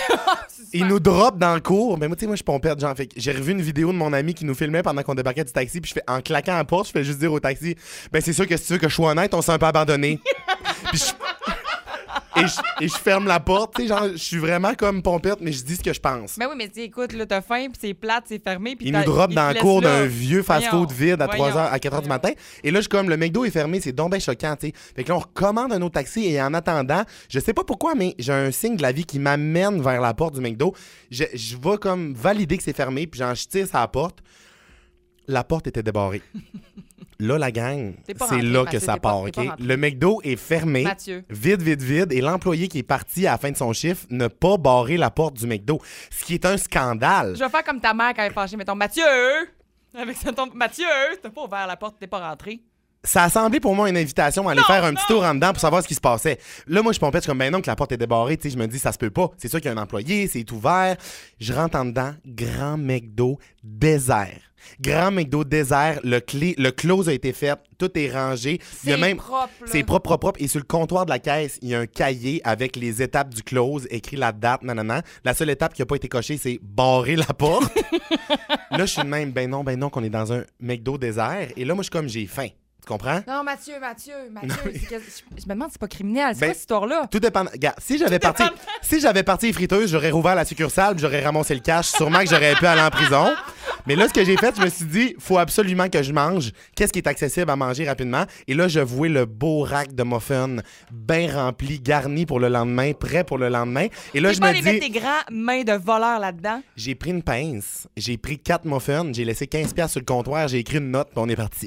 Il nous drop dans le cours. Ben moi, tu sais, moi, je suis pompette, genre. Fait que j'ai revu une vidéo de mon ami qui nous filmait pendant qu'on débarquait du taxi. Puis je fais, en claquant la porte, je fais juste dire au taxi, ben c'est sûr que si tu veux que je sois honnête, on s'est un peu abandonné. Puis je... Et je, et je ferme la porte, tu sais, genre, je suis vraiment comme pompette, mais je dis ce que je pense. Ben oui, mais tu sais, écoute, là, t'as faim, puis c'est plate, c'est fermé. Puis Il t'as- nous drop il dans te le laisse cours là. d'un vieux fast-food Voyons, vide à trois voyons, heures, à quatre heures du matin. Et là, je suis comme, le McDo est fermé, c'est donc bien choquant, tu sais. Fait que là, on recommande un autre taxi et en attendant, je sais pas pourquoi, mais j'ai un signe de la vie qui m'amène vers la porte du McDo. Je, je vais comme valider que c'est fermé, puis genre, je tire sur la porte. La porte était débarrée. Là, la gang, T'es pas c'est rentré, là Mathieu, que ça t'es pas- part, t'es OK? pas rentré. Le McDo est fermé, Mathieu. vide, vide, vide, et l'employé qui est parti à la fin de son chiffre n'a pas barré la porte du McDo, ce qui est un scandale. Je vais faire comme ta mère quand elle est fâchée. Mettons, Mathieu! Avec son ton. Mathieu! T'as pas ouvert la porte, t'es pas rentré. Ça a semblé pour moi une invitation à aller Non, faire un non. petit tour en dedans pour savoir ce qui se passait. Là, moi, je pompette, je suis comme, ben non, que la porte est débarrée. Tu sais, je me dis, ça se peut pas. C'est sûr qu'il y a un employé, c'est ouvert. Je rentre en dedans, grand McDo désert. Grand McDo désert, le, clé, le close a été fait, tout est rangé. Il y a C'est même, propre, là. c'est propre, propre, propre. Et sur le comptoir de la caisse, il y a un cahier avec les étapes du close, écrit la date, nanana. La seule étape qui n'a pas été cochée, c'est barrer la porte. Là, je suis de même, ben non, ben non, qu'on est dans un McDo désert. Et là, moi, je suis comme, j'ai faim. Tu comprends? Non, Mathieu, Mathieu, Mathieu. Non, mais- c'est que- je, je me demande, c'est pas criminel. C'est Ben, quoi cette histoire-là? Tout dépend. Regarde, si j'avais parti, si j'avais parti les friteuses, j'aurais rouvert la succursale, puis j'aurais ramassé le cash. Sûrement que j'aurais pu aller en prison. Mais là, ce que j'ai fait, je me suis dit, faut absolument que je mange. Qu'est-ce qui est accessible à manger rapidement? Et là, je vouais le beau rack de muffins, bien rempli, garni pour le lendemain, prêt pour le lendemain. Et là, Tu je peux me aller mettre dis, tes grands mains de voleur là-dedans? j'ai pris une pince, j'ai pris quatre muffins, j'ai laissé quinze piastres sur le comptoir, j'ai écrit une note, puis on est parti.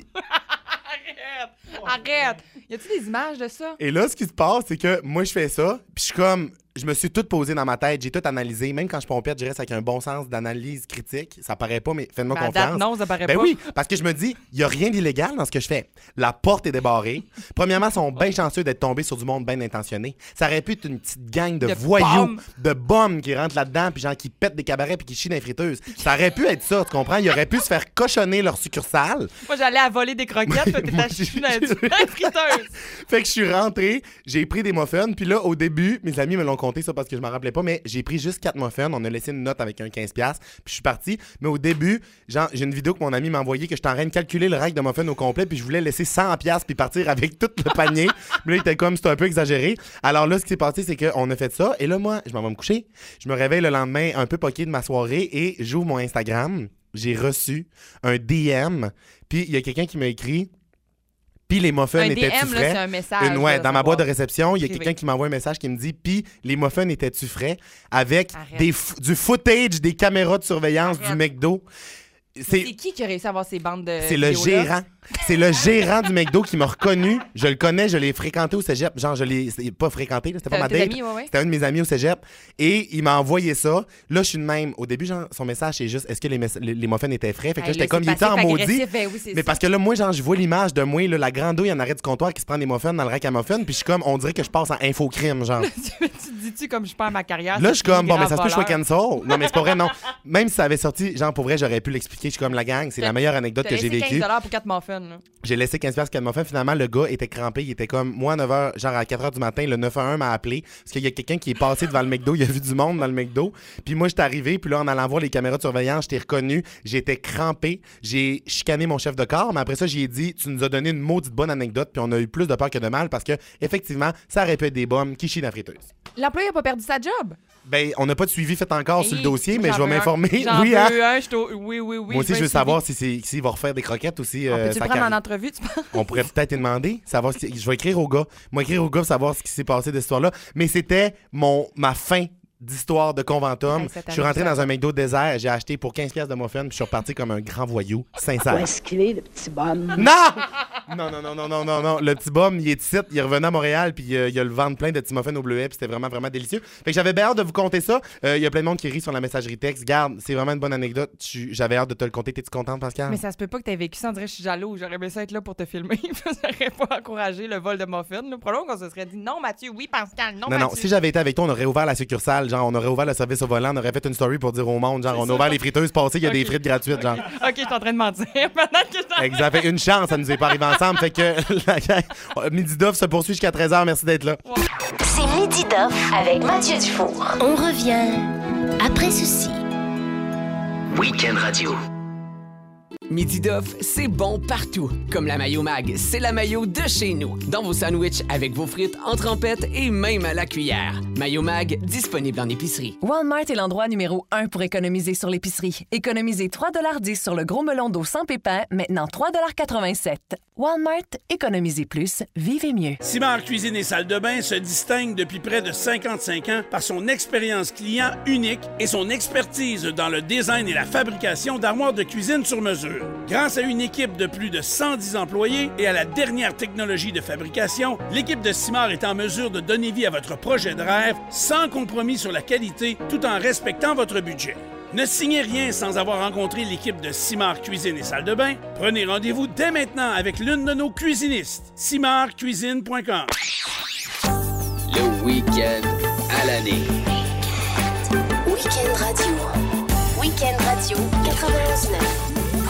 Arrête! Arrête! Y a-tu des images de ça? Et là, ce qui se passe, c'est que moi, je fais ça, puis je suis comme... Je me suis tout posé dans ma tête, j'ai tout analysé. Même quand je pompette, je reste avec un bon sens d'analyse critique. Ça paraît pas, mais faites-moi Ben, à confiance. date, non, ça paraît ben pas. oui, parce que je me dis, il y a rien d'illégal dans ce que je fais. La porte est débarrée. Premièrement, ils sont bien chanceux d'être tombés sur du monde bien intentionné. Ça aurait pu être une petite gang de, De voyous, bombes. de bombes qui rentrent là-dedans, puis gens qui pètent des cabarets puis qui chient dans les friteuses. Ça aurait pu être ça, tu comprends? Ils auraient pu se faire cochonner leur succursale. Moi, j'allais à voler des croquettes, toi, t'es Moi, à j'ai- chier dans la friteuse. Fait que je suis rentré, j'ai pris des muffins, puis là, au début, mes amis me l'ont compté ça parce que je m'en rappelais pas, mais j'ai pris juste quatre muffins, on a laissé une note avec un quinze piastres, puis je suis parti. Mais au début, genre, j'ai une vidéo que mon ami m'a envoyée que j'étais en train de calculer le rack de muffins au complet, puis je voulais laisser cent piastres puis partir avec tout le panier. Puis là, il était comme, c'était un peu exagéré. Alors là, ce qui s'est passé, c'est qu'on a fait ça, et là, moi, je m'en vais me coucher. Je me réveille le lendemain un peu poqué de ma soirée, et j'ouvre mon Instagram. J'ai reçu un D M, puis il y a quelqu'un qui m'a écrit... Puis les muffins Un étaient-tu D M, là, frais? c'est un message, Une- ouais, là, dans ma savoir. boîte de réception, il y a Privé. quelqu'un qui m'envoie un message qui me dit puis les muffins étaient-tu frais? Avec Arrête. des f- du footage des caméras de surveillance Arrête. du McDo. C'est C'est qui qui a réussi à avoir ces bandes de. c'est le vidéos-là? gérant. C'est le gérant du McDo qui m'a reconnu. Je le connais, je l'ai fréquenté au cégep. Genre, je l'ai c'est pas fréquenté, là, c'était pas T'as ma tes date. amis, ouais, ouais. C'était un de mes amis au cégep. Et il m'a envoyé ça. Là, je suis de même. Au début, genre, son message, c'est juste est-ce que les, mes- les, les muffins étaient frais? Fait que là, Hey, j'étais là, comme, il c'est était en maudit. passif-agressif, ben oui, c'est Mais ça. parce que là, moi, genre, je vois l'image de moi, là, la grande douille en arrêt du comptoir qui se prend des muffins dans le rack à muffins. Puis je suis comme, on dirait que je passe en infocrime, genre. tu te dis-tu comme je perds ma carrière? Là, c'est je suis comme, une bon, ben grande ça se peut que je sois voleur. cancel. Non, mais c'est pas vrai, non. Même si ça avait sorti, genre, pour vrai, j'aurais pu l'expliquer. Je suis comme la gang, c'est la meilleure anecdote T'as que j'ai laissé vécue. quinze dollars pour quatre muffins, là. J'ai laissé quinze piastres, quatre muffins. Finalement, le gars était crampé. Il était comme, moi, à neuf heures, genre à quatre heures du matin, le neuf un un m'a appelé. Parce qu'il y a quelqu'un qui est passé devant le McDo. Il a vu du monde dans le McDo. Puis moi, j'étais arrivé. Puis là, en allant voir les caméras de surveillance, je t'ai reconnu. J'étais crampé. J'ai chicané mon chef de corps. Mais après ça, j'ai dit, tu nous as donné une maudite bonne anecdote. Puis on a eu plus de peur que de mal parce que, effectivement, ça aurait pu être des bombes qui chient dans la friteuse. L'employé a pas perdu sa job. Ben, on n'a pas de suivi fait encore sur le Hey, dossier, mais j'en je vais veux un. m'informer. J'en Oui, veux hein? un, je t'au- oui, oui, oui. Moi aussi, je veux un savoir suivi. si c'est- s'il va refaire des croquettes aussi. On euh, peut-tu sa le prendre en carrière. entrevue, tu penses? On pourrait peut-être lui demander, savoir si... Je vais écrire au gars. Moi, écrire au gars pour savoir ce qui s'est passé de cette histoire-là. Mais c'était mon ma fin d'histoire de Conventum. Hey, je suis rentré dans un McDo désert, j'ai acheté pour quinze piastres de muffins, puis je suis reparti comme un grand voyou, sincère. Où est-ce qu'il est, le petit bum? Non! Non, non, non, non, non, non, non. Le petit bum, il est ici, il est revenu à Montréal, puis euh, il a le ventre plein de petits muffins au bleuet, puis c'était vraiment, vraiment délicieux. Fait que j'avais bien hâte de vous conter ça. Il euh, y a plein de monde qui rit sur la messagerie texte. Garde, c'est vraiment une bonne anecdote. Tu- J'avais hâte de te le conter. T'es-tu contente, Pascal? Mais ça se peut pas que t'aies vécu ça. On dirait que je suis jaloux. J'aurais aimé ça être là pour te filmer. J'aurais pas encouragé le vol de muffins. Le problème, qu'on se serait dit non, Mathieu, oui, Pascal, non, Non, Mathieu. non, si j'avais été avec toi, on aurait ouvert la succursale, genre on aurait ouvert le service au volant, on aurait fait une story pour dire au monde, genre C'est on a ça. ouvert les friteuses passées, il y a Ok. des frites gratuites, genre. OK, je suis en train de mentir. Maintenant que je... Exact. Fait une chance, ça nous est pas arrivé ensemble. Fait que la gang, Midi Doff se poursuit jusqu'à treize heures. Merci d'être là. C'est Midi Doff avec Mathieu Dufour. On revient après ceci. Week-end Radio. Midi Doff, c'est bon partout. Comme la Mayo Mag, c'est la mayo de chez nous. Dans vos sandwichs, avec vos frites, en trempette et même à la cuillère. Mayo Mag, disponible en épicerie. Walmart est l'endroit numéro un pour économiser sur l'épicerie. Économisez trois dollars dix sur le gros melon d'eau sans pépins, maintenant trois dollars quatre-vingt-sept. Walmart, économisez plus, vivez mieux. Simard Cuisine et Salle de bain se distingue depuis près de cinquante-cinq ans par son expérience client unique et son expertise dans le design et la fabrication d'armoires de cuisine sur mesure. Grâce à une équipe de plus de cent dix employés et à la dernière technologie de fabrication, l'équipe de Simard est en mesure de donner vie à votre projet de rêve sans compromis sur la qualité tout en respectant votre budget. Ne signez rien sans avoir rencontré l'équipe de Simard Cuisine et Salle de bain. Prenez rendez-vous dès maintenant avec l'une de nos cuisinistes. simard cuisine point com. Le week-end à l'année. Week-end Radio. Week-end Radio quatre-vingt-onze neuf.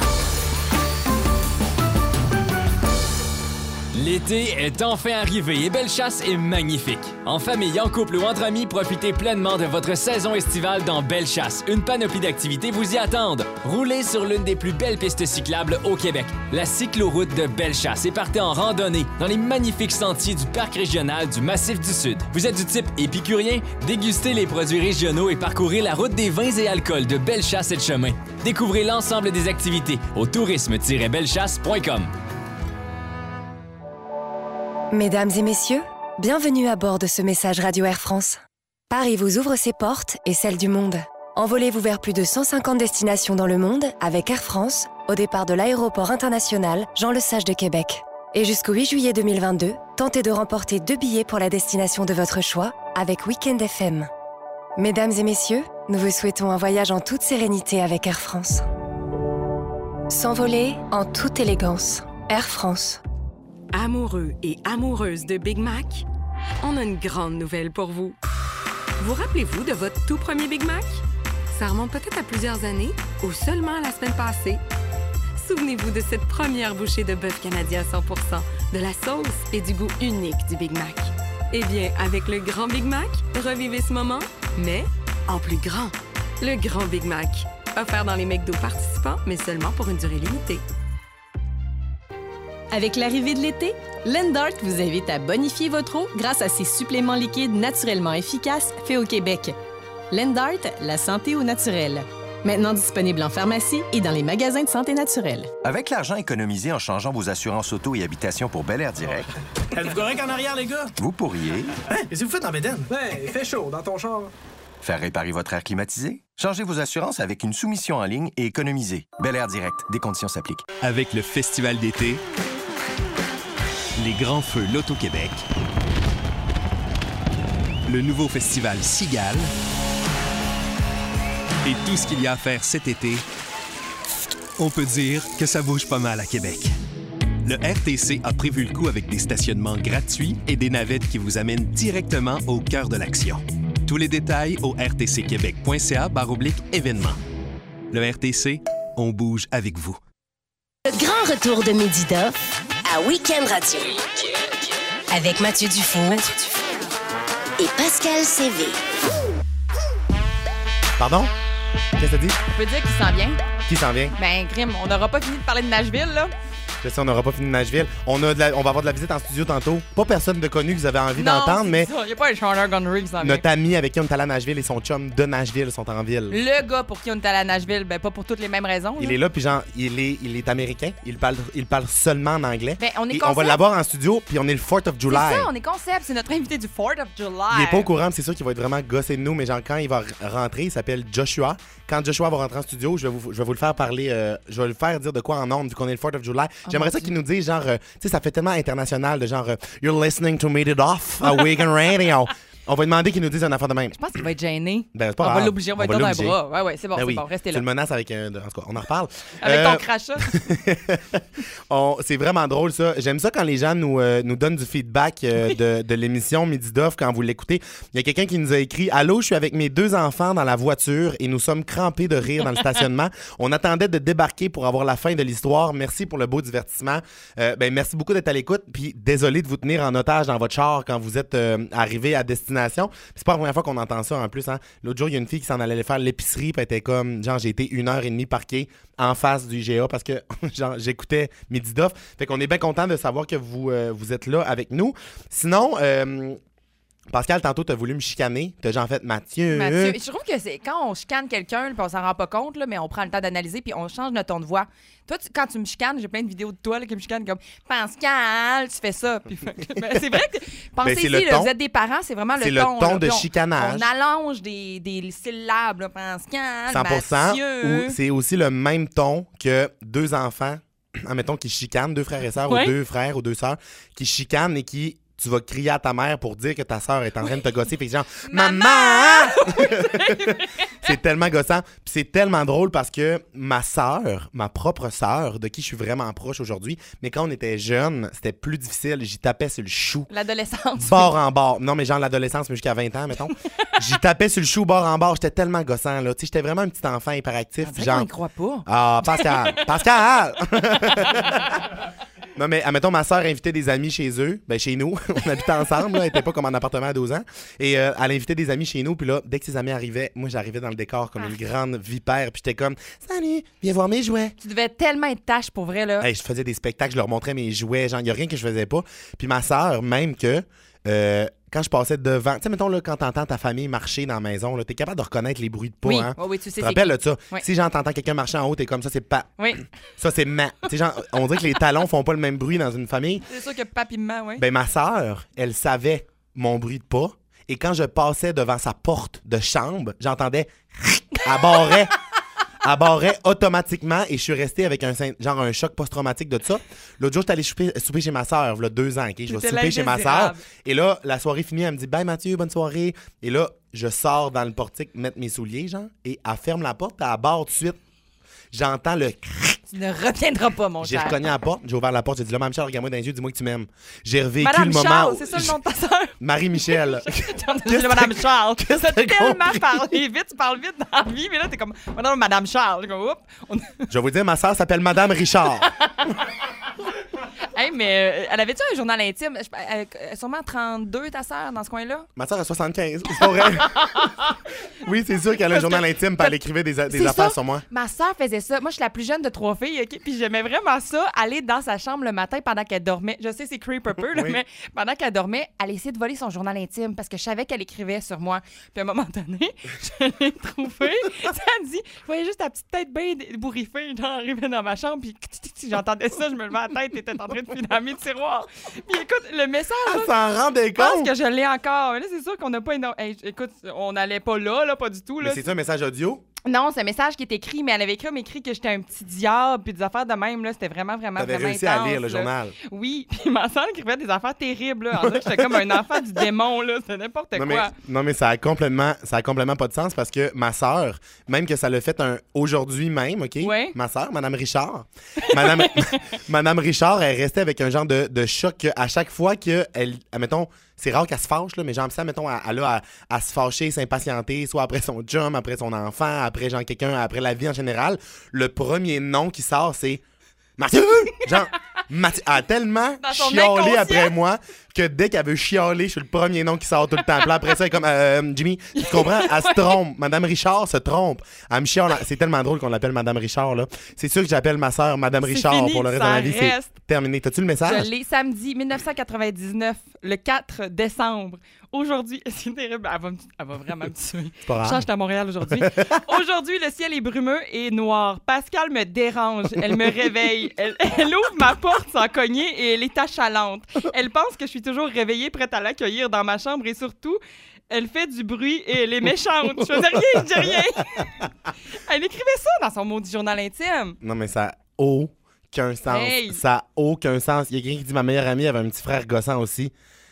L'été est enfin arrivé et Bellechasse est magnifique. En famille, en couple ou entre amis, profitez pleinement de votre saison estivale dans Bellechasse. Une panoplie d'activités vous y attendent. Roulez sur l'une des plus belles pistes cyclables au Québec, la cycloroute de Bellechasse, et partez en randonnée dans les magnifiques sentiers du parc régional du Massif du Sud. Vous êtes du type épicurien? Dégustez les produits régionaux et parcourez la route des vins et alcools de Bellechasse et de Chemin. Découvrez l'ensemble des activités au tourisme tiret bellechasse point com. Mesdames et messieurs, bienvenue à bord de ce message Radio Air France. Paris vous ouvre ses portes et celles du monde. Envolez-vous vers plus de cent cinquante destinations dans le monde avec Air France au départ de l'aéroport international Jean-Lesage de Québec. Et jusqu'au huit juillet deux mille vingt-deux, tentez de remporter deux billets pour la destination de votre choix avec Week-end F M. Mesdames et messieurs, nous vous souhaitons un voyage en toute sérénité avec Air France. S'envoler en toute élégance. Air France. Amoureux et amoureuses de Big Mac, on a une grande nouvelle pour vous. Vous rappelez-vous de votre tout premier Big Mac? Ça remonte peut-être à plusieurs années ou seulement à la semaine passée. Souvenez-vous de cette première bouchée de bœuf canadien cent pour cent, de la sauce et du goût unique du Big Mac. Eh bien, avec le grand Big Mac, revivez ce moment, mais en plus grand. Le grand Big Mac, offert dans les McDo participants, mais seulement pour une durée limitée. Avec l'arrivée de l'été, Lendart vous invite à bonifier votre eau grâce à ses suppléments liquides naturellement efficaces faits au Québec. Lendart, la santé au naturel. Maintenant disponible en pharmacie et dans les magasins de santé naturelle. Avec l'argent économisé en changeant vos assurances auto et habitation pour Bel Air Direct, Êtes-vous correct en arrière, les gars? vous pourriez Hein? Qu'est-ce que vous faites en bédaine? Ouais, il fait chaud dans ton char. faire réparer votre air climatisé, changer vos assurances avec une soumission en ligne et économiser. Bel Air Direct, des conditions s'appliquent. Avec le Festival d'été, les Grands Feux Loto-Québec, le nouveau festival Cigale et tout ce qu'il y a à faire cet été, on peut dire que ça bouge pas mal à Québec. Le R T C a prévu le coup avec des stationnements gratuits et des navettes qui vous amènent directement au cœur de l'action. Tous les détails au r t c québec point c a barre oblique événements. Le R T C, on bouge avec vous. Le grand retour de Midi Doff à Week-end Radio. Avec Mathieu Dufour et Pascal C V. Pardon? Qu'est-ce que t'as dit? On peut dire qu'il s'en vient. Qui s'en vient? Ben, Grim, on n'aura pas fini de parler de Nashville, là. Je sais, on n'aura pas fini de Nashville. On, a de la, on va avoir de la visite en studio tantôt. Pas personne de connu que vous avez envie Non, d'entendre, c'est mais ça. Il n'y a pas un chanteur Gunnery qui s'en vient. notre ami avec qui on est allé à Nashville et son chum de Nashville sont en ville. Le gars pour qui on est allé à Nashville, ben pas pour toutes les mêmes raisons. Il là. est là, puis genre, il est, il est américain. Il parle, il parle seulement en anglais. Ben, on est Et on va concept. l'avoir en studio, puis on est le fourth of C'est July. ça, on est concept. C'est notre invité du fourth of July. Il est pas au courant, c'est sûr qu'il va être vraiment gossé de nous, mais genre quand il va r- rentrer, il s'appelle Joshua. Quand Joshua va rentrer en studio, je vais vous, je vais vous le faire parler, euh, je vais le faire dire de quoi en ondes, vu qu'on est le fourth of July. Oh J'aimerais mon ça Dieu. qu'il nous dise genre, euh, tu sais, ça fait tellement international de genre, euh, You're listening to Made It Off à Weekend Radio. On va demander qu'il nous dise une affaire de même. Je pense qu'il va être gêné. Ben, c'est pas on grave. va l'obliger, on va On lui va donner un l'obliger. bras. Ouais, ouais, c'est bon, Ben c'est oui. bon, restez Tu là. le menaces avec un. En tout cas, on en reparle. Avec Euh, ton crachat. on- c'est vraiment drôle, ça. J'aime ça quand les gens nous, euh, nous donnent du feedback euh, de, de l'émission Midi Doff quand vous l'écoutez. Il y a quelqu'un qui nous a écrit Allô, je suis avec mes deux enfants dans la voiture et nous sommes crampés de rire dans le stationnement. On attendait de débarquer pour avoir la fin de l'histoire. Merci pour le beau divertissement. Euh, ben, merci beaucoup d'être à l'écoute. Puis désolé de vous tenir en otage dans votre char quand vous êtes euh, arrivé à destination. Puis c'est pas la première fois qu'on entend ça en plus. Hein. L'autre jour, il y a une fille qui s'en allait faire l'épicerie. Puis elle était comme, genre, j'ai été une heure et demie parquée en face du I G A parce que genre, j'écoutais Midi Doff. Fait qu'on est bien content de savoir que vous, euh, vous êtes là avec nous. Sinon, euh, Pascal, tantôt, t'as voulu me chicaner. T'as genre fait Mathieu. Mathieu, je trouve que c'est quand on chicane quelqu'un, puis on s'en rend pas compte, là, mais on prend le temps d'analyser, puis on change notre ton de voix. Toi, tu- quand tu me chicanes, j'ai plein de vidéos de toi là, qui me chicanent comme Pascal, tu fais ça. Puis, ben, c'est vrai que pensez Ben, c'est ici, le là, ton. vous êtes des parents, c'est vraiment le C'est le ton. ton là, de puis on- chicanage. On allonge des, des syllabes, là, Pascal, cent pour cent. Mathieu. Ou c'est aussi le même ton que deux enfants, admettons, qui chicanent, deux frères et sœurs, Ouais. ou deux frères ou deux sœurs, qui chicanent et qui. Tu vas crier à ta mère pour dire que ta sœur est en train de te gosser. Fait que genre, maman! C'est tellement gossant. Puis c'est tellement drôle parce que ma sœur, ma propre sœur, de qui je suis vraiment proche aujourd'hui, mais quand on était jeunes, c'était plus difficile. J'y tapais sur le chou. L'adolescence. Bord en bord. Non, mais genre l'adolescence, mais jusqu'à vingt ans, mettons. J'y tapais sur le chou, bord en bord. J'étais tellement gossant, là. Tu sais, j'étais vraiment un petit enfant hyperactif. On dirait genre... qu'on y croit pas. Ah, Pascal! Pascal! Non, mais admettons, ma soeur invitait des amis chez eux, ben chez nous. On habitait ensemble, là. Elle était pas comme en appartement à douze ans. Et euh, elle invitait des amis chez nous, puis là, dès que ses amis arrivaient, moi, j'arrivais dans le décor comme une grande vipère, puis j'étais comme « Salut, viens voir mes jouets! » Tu devais tellement être tâche pour vrai, là. Hey, je faisais des spectacles, je leur montrais mes jouets, genre, il y a rien que je faisais pas. Puis ma sœur, même que... euh, quand je passais devant, tu sais, mettons, là, quand t'entends ta famille marcher dans la maison, t'es capable de reconnaître les bruits de pas, Oui, hein? oui, oui, tu sais te c'est rappelles qui. de ça? Oui. Si genre, t'entends quelqu'un marcher en haut, t'es comme ça, c'est pas. Oui. Ça, c'est ma. Tu sais, genre, on dirait que les talons font pas le même bruit dans une famille. C'est sûr que papi et maman, oui. Ben, ma sœur, elle savait mon bruit de pas. Et quand je passais devant sa porte de chambre, j'entendais. Elle barrait. Elle barrait automatiquement et je suis resté avec un syn- genre un choc post-traumatique de ça. L'autre jour, j'étais allé souper, souper chez ma sœur, il y a deux ans, OK? Je vais C'était souper chez ma sœur. l'indésirable. Et là, la soirée finie, elle me dit « Bye Mathieu, bonne soirée. » Et là, je sors dans le portique mettre mes souliers, genre, et elle ferme la porte, elle barre tout de suite. J'entends le... Tu ne reviendras pas, mon J'ai cher. reconnu la porte, j'ai ouvert la porte, j'ai dit là, Mme Charles, regarde-moi dans les yeux, dis-moi que tu m'aimes. J'ai revécu Madame le moment. Charles, où- c'est ça le nom de ta sœur? Marie-Michel. T'as entendu le Madame Charles. T'as tellement parlé vite, tu parles vite dans la vie, mais là, t'es comme, non, Madame Charles. Comme, oups. On- Je vais vous dire, ma sœur s'appelle Madame Richard. Hey, mais euh, elle avait-tu un journal intime? Je- Elle, elle- sûrement trente-deux, ta sœur, dans ce coin-là? Ma sœur a soixante-quinze, c'est pas vrai. Oui, c'est sûr qu'elle a un journal intime, puis elle écrivait des, a- des C'est affaires ça. sur moi. Ma sœur faisait ça. Moi, je suis la plus jeune de trois filles, OK? Puis j'aimais vraiment ça, aller dans sa chambre le matin pendant qu'elle dormait. Je sais, c'est creep un peu, là, Oui. mais pendant qu'elle dormait, elle essayait de voler son journal intime parce que je savais qu'elle écrivait sur moi. Puis à un moment donné, je l'ai trouvée. Ça me dit, je voyais juste ta petite tête bien bourriffée, genre, arriver dans ma chambre, puis j'entendais ça, je me levais la tête, t'étais en train de finir mes tiroirs. Puis écoute, le message. Elle là, s'en rendait je pense compte. que je l'ai encore. Mais là, c'est sûr qu'on n'a pas énorme. Hey, écoute, on n'allait pas là, là, pas du tout. Là. Mais c'est un message audio? Non, c'est un message qui est écrit, mais elle avait écrit, écrit que j'étais un petit diable, puis des affaires de même, là. C'était vraiment, vraiment, T'avais vraiment réussi intense, à lire le là. journal. Oui, puis ma soeur écrivait des affaires terribles, là. On dirait que j'étais comme un enfant du démon, là. C'était n'importe Non quoi. mais, non, mais ça a complètement ça a complètement pas de sens parce que ma sœur, même que ça l'a fait un aujourd'hui même, OK? Ouais. Ma sœur, Madame Richard. Madame, Madame Richard, elle restait avec un genre de, de choc que à chaque fois qu'elle, admettons, c'est rare qu'elle se fâche, là, mais genre, ça, mettons, elle, elle a à, à se fâcher, s'impatienter, soit après son chum, après son enfant, après genre quelqu'un, après la vie en général. Le premier nom qui sort, c'est Mathieu! Genre, Mathieu a tellement Dans son chiolé inconscient. après moi que dès qu'elle veut chialer, je suis le premier nom qui sort tout le temps. Puis là, après ça, elle est comme euh, Jimmy, tu comprends? Elle se trompe. Madame Richard se trompe. Elle me chiale. C'est tellement drôle qu'on l'appelle Madame Richard, là. C'est sûr que j'appelle ma sœur Madame C'est Richard fini, pour le reste ça de ma vie. C'est reste. terminé. T'as-tu le message? Je l'ai samedi dix-neuf cent quatre-vingt-dix-neuf, le quatre décembre. Aujourd'hui, c'est terrible, elle va, me, elle va vraiment me tuer. pas grave. Je change à Montréal aujourd'hui. Aujourd'hui, le ciel est brumeux et noir. Pascal me dérange, elle me réveille. Elle, elle ouvre ma porte sans cogner et elle est achalante. Elle pense que je suis toujours réveillée, prête à l'accueillir dans ma chambre et surtout, elle fait du bruit et elle est méchante. Je faisais rien, je dis rien. Elle écrivait ça dans son maudit journal intime. Non, mais ça a aucun sens. Hey. Ça a aucun sens. Il y a quelqu'un qui dit ma meilleure amie avait un petit frère gossant aussi.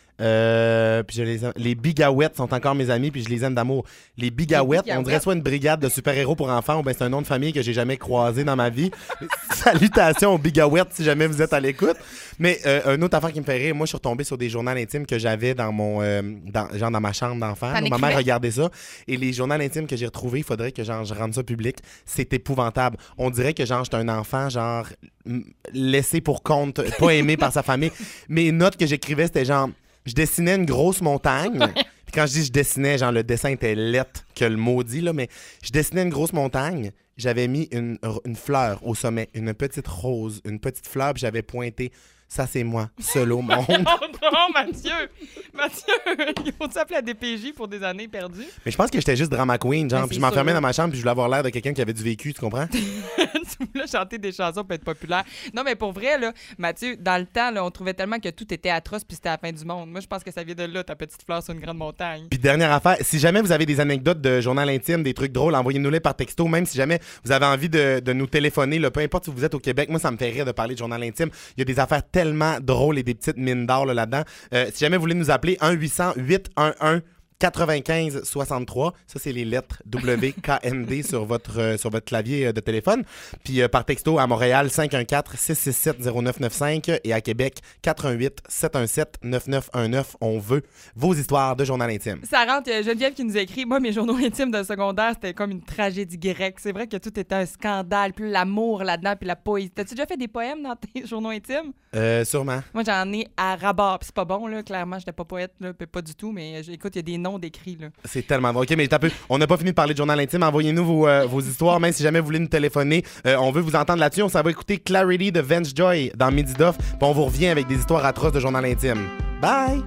Euh, puis je les aime. Les Bigawets sont encore mes amis, puis je les aime d'amour. Les Bigawets, on dirait soit une brigade de super-héros pour enfants, ou bien c'est un nom de famille que j'ai jamais croisé dans ma vie. Salutations aux Bigawets si jamais vous êtes à l'écoute. Mais euh, une autre affaire qui me fait rire, moi je suis retombé sur des journaux intimes que j'avais dans mon euh, dans, genre dans ma chambre d'enfant. T'en Ma écrivais? mère regardait ça. Et les journaux intimes que j'ai retrouvés, il faudrait que genre, je rende ça public. C'est épouvantable. On dirait que genre j'étais un enfant genre m- laissé pour compte, pas aimé par sa famille. Mes notes que j'écrivais, c'était genre je dessinais une grosse montagne. Puis quand je dis je dessinais, genre le dessin était lettre que le maudit, là, mais je dessinais une grosse montagne. J'avais mis une, une fleur au sommet, une petite rose, une petite fleur, puis j'avais pointé. Ça, c'est moi, seul au monde. Non, Mathieu! Mathieu, il faut s'appeler à D P J pour des années perdues. Mais je pense que j'étais juste drama queen, genre, Ben, puis c'est je m'enfermais sûr. dans ma chambre, puis je voulais avoir l'air de quelqu'un qui avait du vécu, tu comprends? Tu voulais chanter des chansons pour être populaire. Non, mais pour vrai, là, Mathieu, dans le temps, là, on trouvait tellement que tout était atroce puis c'était la fin du monde. Moi, je pense que ça vient de là, ta petite fleur sur une grande montagne. Puis dernière affaire, si jamais vous avez des anecdotes de journal intime, des trucs drôles, envoyez-nous-les par texto. Même si jamais vous avez envie de, de nous téléphoner, là, peu importe si vous êtes au Québec, moi ça me fait rire de parler de journal intime. Il y a des affaires tellement drôles et des petites mines d'or là, là-dedans. Euh, si jamais vous voulez nous appeler, un huit cents huit un un quatre-vingt-quinze soixante-trois. Ça, c'est les lettres W K N D sur votre, euh, sur votre clavier euh, de téléphone. Puis euh, par texto à Montréal, cinq un quatre six six sept zéro neuf neuf cinq et à Québec, quatre un huit sept un sept neuf neuf un neuf. On veut vos histoires de journal intime. Ça rentre, euh, Geneviève qui nous écrit, moi, mes journaux intimes de secondaire, c'était comme une tragédie grecque. C'est vrai que tout était un scandale, puis l'amour là-dedans, puis la poésie. T'as-tu déjà fait des poèmes dans tes journaux intimes? Euh, sûrement. Moi, j'en ai à rabat. Puis c'est pas bon, là. Clairement, j'étais pas poète, là, puis pas du tout, mais euh, écoute, il y a des noms d'écrits, là. C'est tellement bon. OK, mais t'as peu. On n'a pas fini de parler de journal intime. Envoyez-nous vos, euh, vos histoires, même si jamais vous voulez nous téléphoner. Euh, on veut vous entendre là-dessus. On s'en va écouter Clarity de Vance Joy dans Midi Duff. Puis on vous revient avec des histoires atroces de journal intime. Bye!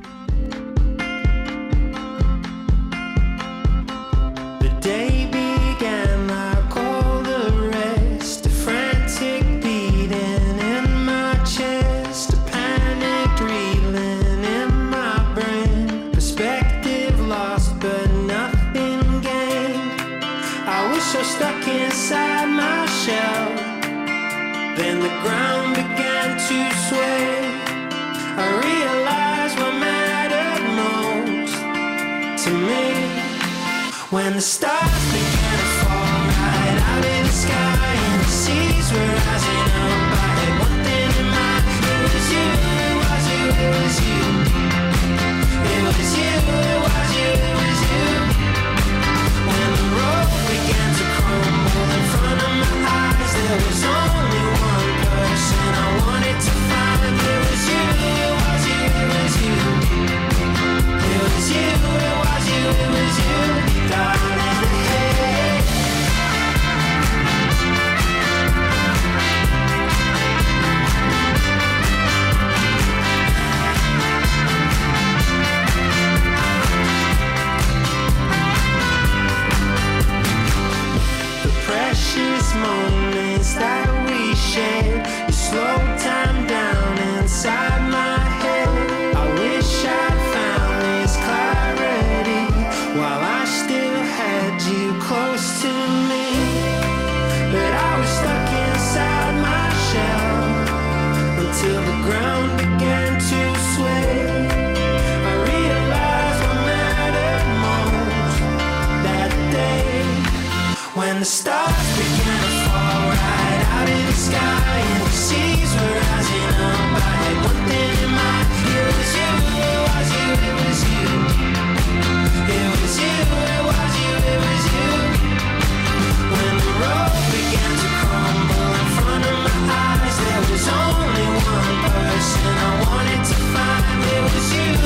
The day began, I called the rest. A frantic beating in my chest, a panicked reeling in my brain. Perspective lost, but nothing gained. I was so stuck inside my shell. Then the ground began to sway. I realized what mattered most to me. When the stars began to fall right out of the sky and the seas were rising up, I had one thing in mind. It was you, it was you, it was you. It was you, it was you, it was you. When the road began to crumble in front of my eyes, there was only one person I wanted to find. It was you, it was you, it was you. It was you, it was you, it was you, darling. Hey. The precious moments that we shared, you slowed time down inside my head. I wish I'd found this clarity while I still had you close to me. But I was stuck inside my shell until the ground began to sway. I realized what mattered most that day. When the stars began to fall right out of the sky and the seas were rising up, I had one thing in mind. It was you, it was you, it was you. It was you, it was you, it was you. When the road began to crumble in front of my eyes, there was only one person I wanted to find. It was you,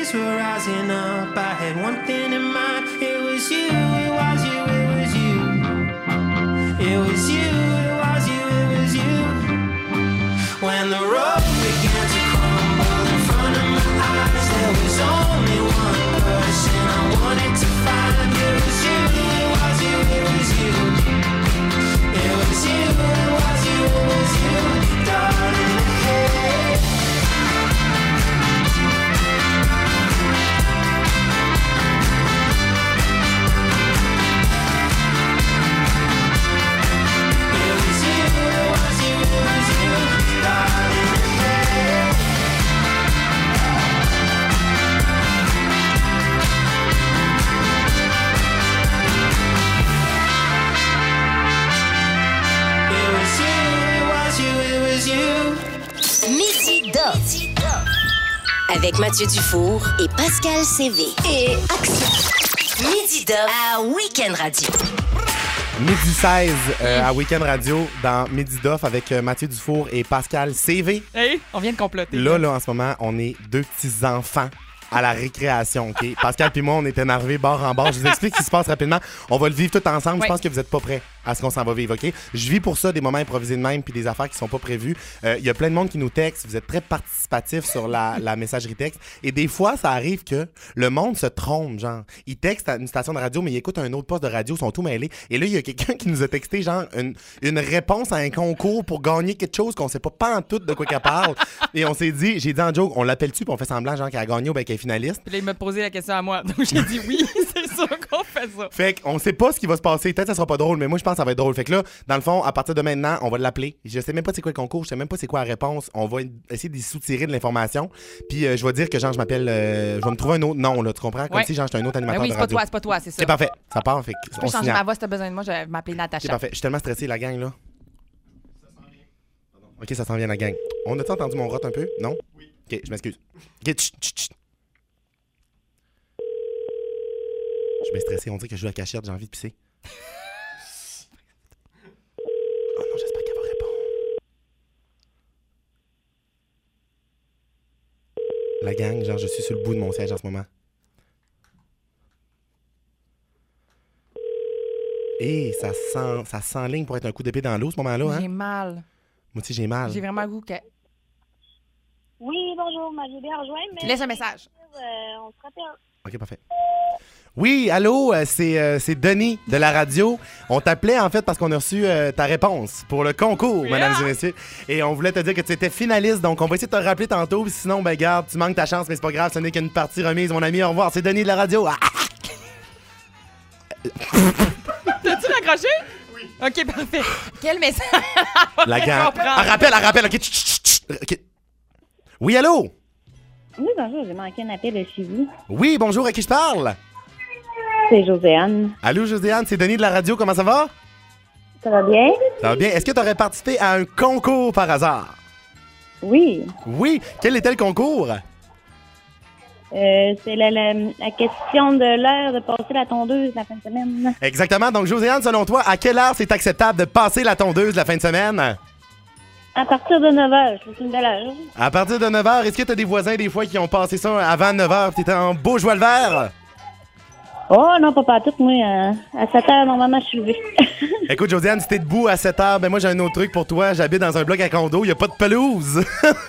stakes were rising up. I had one thing in mind. It was you, it was you, it was you. It was you, it was you, it was you. When the road began to crumble in front of my eyes, there was only one person I wanted to find. It was you, it was you, it was you. It was you, it was you, it was you. Darling, hey. Midi Doff. Avec Mathieu Dufour et Pascal Sévé. Et Action. Midi Doff à Week-end Radio. Midi seize euh, à Week-end Radio dans Midi Doff avec euh, Mathieu Dufour et Pascal Sévé. Hey, on vient de comploter. Là, là, en ce moment, on est deux petits enfants à la récréation, OK? Pascal puis moi, on est énervés bord en bord. Je vous explique ce qui se passe rapidement. On va le vivre tout ensemble. Ouais. Je pense que vous n'êtes pas prêts à ce qu'on s'en va vivre, OK? Je vis pour ça des moments improvisés de même puis des affaires qui sont pas prévues. Il euh, y a plein de monde qui nous texte. Vous êtes très participatifs sur la, la messagerie texte. Et des fois, ça arrive que le monde se trompe, genre. Ils textent à une station de radio, mais ils écoutent un autre poste de radio, ils sont tout mêlés. Et là, il y a quelqu'un qui nous a texté, genre, une, une réponse à un concours pour gagner quelque chose qu'on sait pas pas en tout de quoi qu'elle parle. Et on s'est dit, j'ai dit en joke, on l'appelle-tu puis on fait semblant, genre, qu'elle a gagné ou bien qu'elle est finaliste. Puis là, il m'a posé la question à moi. Donc, j'ai dit oui, c'est sûr qu'on fait ça. Fait qu'on sait pas ce qui va se passer. Peut-être que ça sera pas drôle, mais moi, je pense que ça va être drôle. Fait que là, dans le fond, à partir de maintenant, on va l'appeler. Je sais même pas c'est quoi le concours, je sais même pas c'est quoi la réponse. On va essayer d'y soutirer de l'information. Puis euh, je vais dire que, genre, je m'appelle. Euh, je vais me trouver un autre nom, là, tu comprends? Comme Ouais. si, genre, j'étais un autre animateur Ben oui, de c'est pas radio. toi, c'est pas toi, c'est ça. C'est parfait. Ça part. Fait que Tu peux on changer signale. ma voix si t'as besoin de moi, je vais m'appeler Natacha. C'est parfait. Je suis tellement stressé, la gang, là. OK, ça s'en vient, la gang. On a-tu entendu mon rot un peu? Non? Oui. OK, je m'excuse. OK, tch, tch, tch. Je suis bien stressé. On dirait que je joue à la cachette. J'ai envie de pisser. Oh non, j'espère qu'elle va répondre. La gang, genre, je suis sur le bout de mon siège en ce moment. Et ça sent, ça s'enligne pour être un coup d'épée dans l'eau, ce moment-là, hein? J'ai mal. Moi aussi, j'ai mal. J'ai vraiment le goût que... Oui, bonjour, moi j'ai bien rejoint. Mais... Laisse un message. Euh, on se rappelle. OK, parfait. Oui, allô, euh, c'est, euh, c'est Denis de la radio. On t'appelait, en fait, parce qu'on a reçu euh, ta réponse pour le concours, yeah! Mesdames et messieurs. Et on voulait te dire que tu étais finaliste, donc on va essayer de te rappeler tantôt. Sinon, ben garde, tu manques ta chance, mais c'est pas grave, ce n'est qu'une partie remise, mon ami. Au revoir, c'est Denis de la radio. Ah! T'as-tu raccroché? Oui. OK, parfait. Quel message? La gang. Elle rappelle, elle rappelle. OK, tch, tch, tch, OK. Oui, allô? Oui, bonjour, j'ai manqué un appel de chez vous. Oui, bonjour, à qui je parle? C'est Joséanne. Allô, Joséanne, c'est Denis de la radio, comment ça va? Ça va bien? Ça va bien. Est-ce que tu aurais participé à un concours par hasard? Oui. Oui. Quel était le concours? Euh, c'est la, la, la question de l'heure de passer la tondeuse la fin de semaine. Exactement. Donc, Joséanne, selon toi, à quelle heure c'est acceptable de passer la tondeuse la fin de semaine? À partir de neuf heures, c'est une belle heure. À partir de neuf heures, est-ce que tu as des voisins des fois qui ont passé ça avant neuf heures et tu étais en beau joie le vert? Oh non, pas partout. Moi, euh, à sept heures, normalement, je suis levée. Écoute, Josiane, si t'es debout à sept heures, ben moi, j'ai un autre truc pour toi. J'habite dans un bloc à condo, il n'y a pas de pelouse.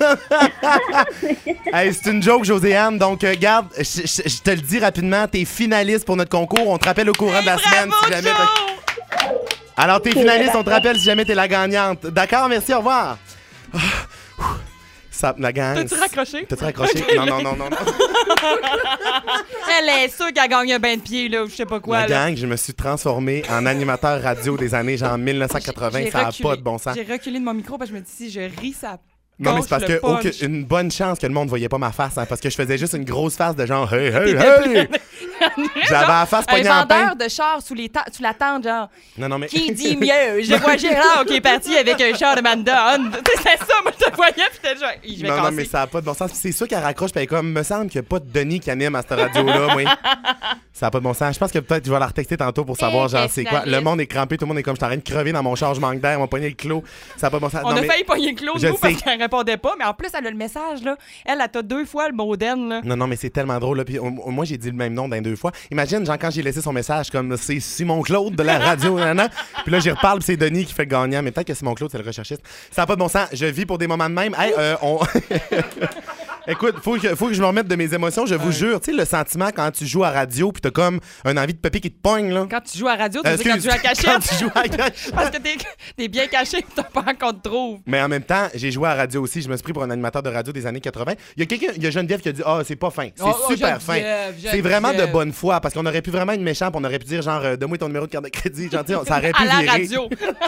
Hey, c'est une joke, Josiane. Donc, euh, garde, je te le dis rapidement, t'es finaliste pour notre concours. On te rappelle au courant hey, de la bravo, semaine si jamais... Alors, t'es finaliste, on te rappelle si jamais t'es la gagnante. D'accord, merci, au revoir. Ça, la gang. T'as-tu raccroché? T'as-tu raccroché? Okay, non, non, non, non, non. Elle est sûre qu'elle gagne un bain de pied, là, ou je sais pas quoi. La là. gang, je me suis transformé en animateur radio des années genre mille neuf cent quatre-vingts. Ça n'a pas de bon sens. J'ai reculé de mon micro parce que je me dis, si je ris, ça... Non, mais c'est parce que aucune, une bonne chance que le monde voyait pas ma face, hein, parce que je faisais juste une grosse face de genre hey, hey, hey! J'avais la face poignée en pain. Un vendeur de char sous, les ta- sous la tente, genre. Non, non, mais... Qui dit mieux? Je vois Gérard qui est parti avec un char de Manda. C'est ça, moi, je te voyais, puis t'es genre, je vais Non, casser. non, mais ça a pas de bon sens. Puis c'est sûr qu'elle raccroche, puis elle est comme, me semble qu'il n'y a pas de Denis qui anime à cette radio-là, moi. Ça a pas de bon sens. Je pense que peut-être je vais la retexter tantôt pour savoir, genre, c'est quoi. Le monde est crampé, tout le monde est comme, je suis en train de crever dans mon char, je manque d'air, on va pogner le clos. Ça a pas de bon sens. On non, a mais... failli pogner le clos, nous, parce qu'elle aurait répondais pas, mais en plus, elle a le message, là. Elle, elle t'a deux fois le mot d'N, là. Non, non, mais c'est tellement drôle. Là. Puis, on- moi, j'ai dit le même nom dans deux fois. Imagine, genre, quand j'ai laissé son message, comme c'est Simon Claude de la radio, nanana. Puis là, j'y reparle, puis c'est Denis qui fait le gagnant. Mais peut-être que Simon Claude, c'est le recherchiste. Ça n'a pas de bon sens. Je vis pour des moments de même. Hey, euh, on. Écoute, faut que, faut que je me remette de mes émotions, je vous Ouais. jure. Tu sais, le sentiment quand tu joues à radio, puis t'as comme un envie de papier qui te pogne, là. Quand tu joues à radio, tu Euh, veux dire quand tu joues à excuse, cachette. quand tu joues à cachette. Parce que t'es, t'es bien caché et t'as peur qu'on te trouve. Mais en même temps, j'ai joué à radio aussi. Je me suis pris pour un animateur de radio des années quatre-vingt. Il y a quelqu'un, il y a Geneviève qui a dit ah, c'est pas fin. C'est Oh, oh, super fin. Geneviève, C'est vraiment de Geneviève. bonne foi parce qu'on aurait pu vraiment être méchant, puis on aurait pu dire genre, euh, donne-moi ton numéro de carte de crédit. Genre, tu sais, ça aurait pu À la virer. radio.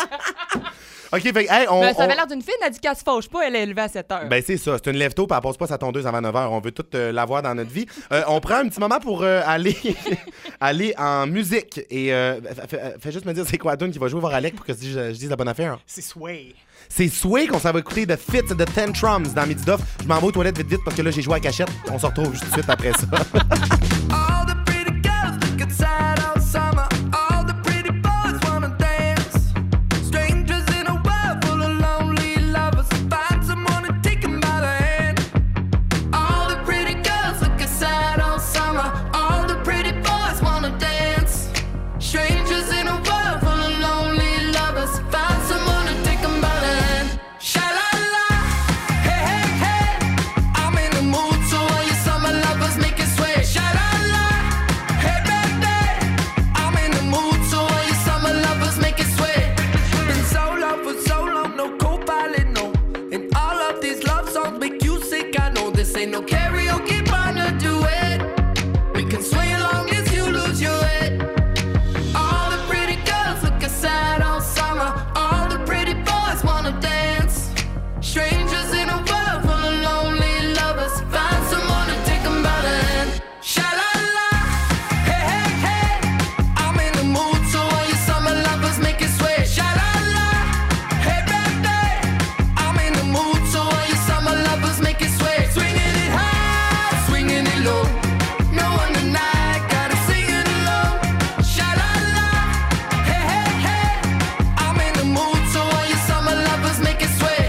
OK, fait que, hey, on. Mais ça avait on- l'air d'une fille, elle a dit qu'elle se fâche pas, elle est levée à sept heures. Ben c'est ça, c'est une lève-tôt, puis elle passe pas sa tondeuse avant neuf heures. On veut tout euh, l'avoir dans notre vie. Euh, on prend un petit moment pour euh, aller aller en musique. Et euh, fais, fais- fais juste me dire c'est quoi la tune qui va jouer voir Alec pour que je, dise- je dise la bonne affaire. C'est Sway. C'est Sway qu'on s'en va écouter de Fits de Tantrums dans Midi Duff. Je m'en vais aux toilettes vite vite parce que là j'ai joué à cachette. On se retrouve juste tout de suite après ça. All the pretty girls look inside all summer. All the pretty boys wanna dance. Strangers in a world full of lonely lovers. Find someone and take 'em by the hand. All the pretty girls look inside all summer. All the pretty boys wanna dance. Strangers in a world full of lonely lovers. Find someone and take 'em by the hand. Sha-la-la, hey, hey, hey. I'm in the mood, so all you summer lovers make it sway. Sha-la-la, hey, baby. I'm in the mood, so all you summer lovers make it sway. Been so long for so long, no co-pilot, no. And all of these love songs make you sick, I know. This ain't no karaoke, but no duet. We can sway as long as you lose your head. All the pretty girls look sad all summer. All the pretty boys wanna dance. Strangers in a world full of lonely lovers. Find someone to take 'em by the hand. Sha-la-la, hey, hey, hey. I'm in the mood, so all you summer lovers make it sway. Sha-la-la, hey, baby. I'm in the mood, so all you summer lovers make it sway. Swinging it high, swinging it low. No one tonight, gotta sing it along. Sha-la-la, hey, hey, hey. I'm in the mood, so all you summer lovers make it sway.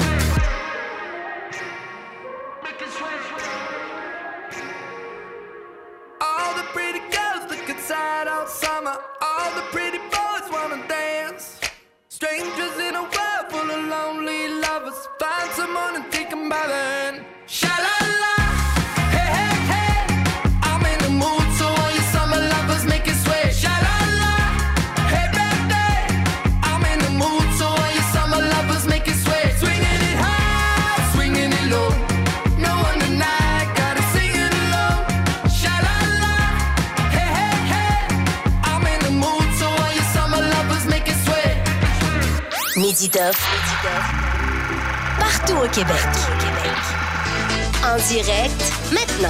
All the pretty girls look inside all summer. All the pretty boys wanna dance. Strangers in a world full of lonely lovers. Find someone and take 'em by the hand. Sha-la-la, hey, hey, hey. I'm in the mood, so all you summer lovers make it sway. Sha-la-la, hey, baby. I'm in the mood, so all you summer lovers make it sway. Swinging it high, swinging it low. No one tonight, gotta sing it along. Sha-la-la, hey, hey, hey. I'm in the mood, so all you summer lovers make it sway. Midi Duff. Partout au Québec. En direct, maintenant.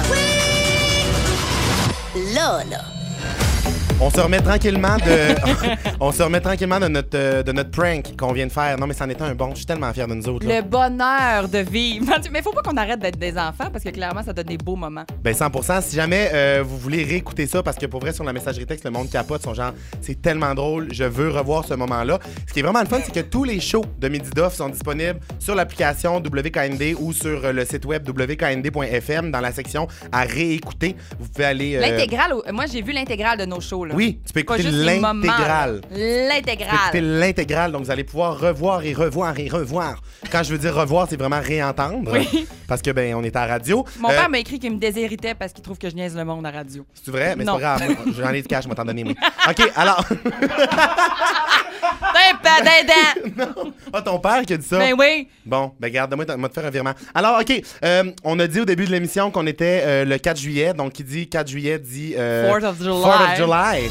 Là, là. On se remet tranquillement de on se remet tranquillement de notre euh, de notre prank qu'on vient de faire. Non mais c'en était un bon, je suis tellement fier de nous autres. là. Le bonheur de vivre. Mais faut pas qu'on arrête d'être des enfants parce que clairement, ça donne des beaux moments. Ben cent pour cent. Si jamais euh, vous voulez réécouter ça, parce que pour vrai, sur la messagerie texte, le monde capote, son genre, c'est tellement drôle, je veux revoir ce moment-là. Ce qui est vraiment le fun, c'est que tous les shows de Midi Duff sont disponibles sur l'application W K N D ou sur euh, le site web w k n d point f m dans la section à réécouter. Vous pouvez aller... euh, L'intégrale, au- moi j'ai vu l'intégrale de nos shows. Là. Oui, tu peux Pas écouter juste les moments, l'intégrale. là. Tu peux écouter L'intégrale. l'intégrale, donc vous allez pouvoir revoir et revoir et revoir. Quand je veux dire revoir, c'est vraiment réentendre. Oui. Parce que, ben, on est à la radio. Mon Euh, père m'a écrit qu'il me déshéritait parce qu'il trouve que je niaise le monde à radio. C'est vrai? Mais c'est Non. pas grave. Moi, j'en ai du cash, je vais t'en donner, moi. OK, alors. T'es pas dedans! Non. Ah, ton père qui a dit ça? Ben oui. Bon, ben garde, moi, moi te faire un virement. Alors, OK, euh, on a dit au début de l'émission qu'on était euh, le quatre juillet. Donc, qui dit quatre juillet dit... Euh, Fourth of July. Fourth of July.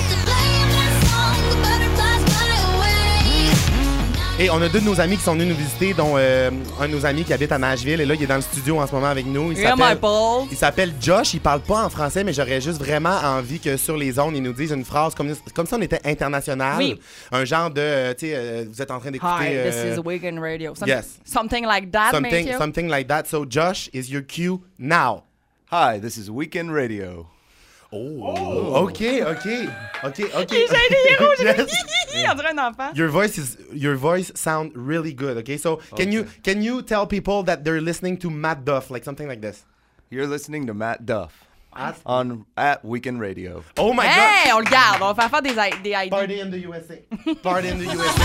Et on a deux de nos amis qui sont venus nous visiter, dont euh, un de nos amis qui habite à Nashville. Et là, il est dans le studio en ce moment avec nous. Il Yeah, s'appelle- my Paul. il s'appelle Josh. Il parle pas en français, mais j'aurais juste vraiment envie que sur les ondes, il nous dise une phrase comme, comme si on était international. Oui. Un genre de, euh, tu sais, euh, vous êtes en train d'écouter... Hi, this euh, is Weekend Radio. Some- yes. Something like that, something, Matthew. something like that. So, Josh, is your cue now. Hi, this is Weekend Radio. Oh, OK, OK, OK, OK. J'ai des héros, j'ai Yes. On dirait un enfant. Your voice is your voice sound really good. Okay, so can Okay. you can you tell people that they're listening to Matt Duff, like something like this? You're listening to Matt Duff on at Weekend Radio. Oh my Hey, God! on le garde. On va faire faire des, I- des I D. Party in the U S A. Party in the U S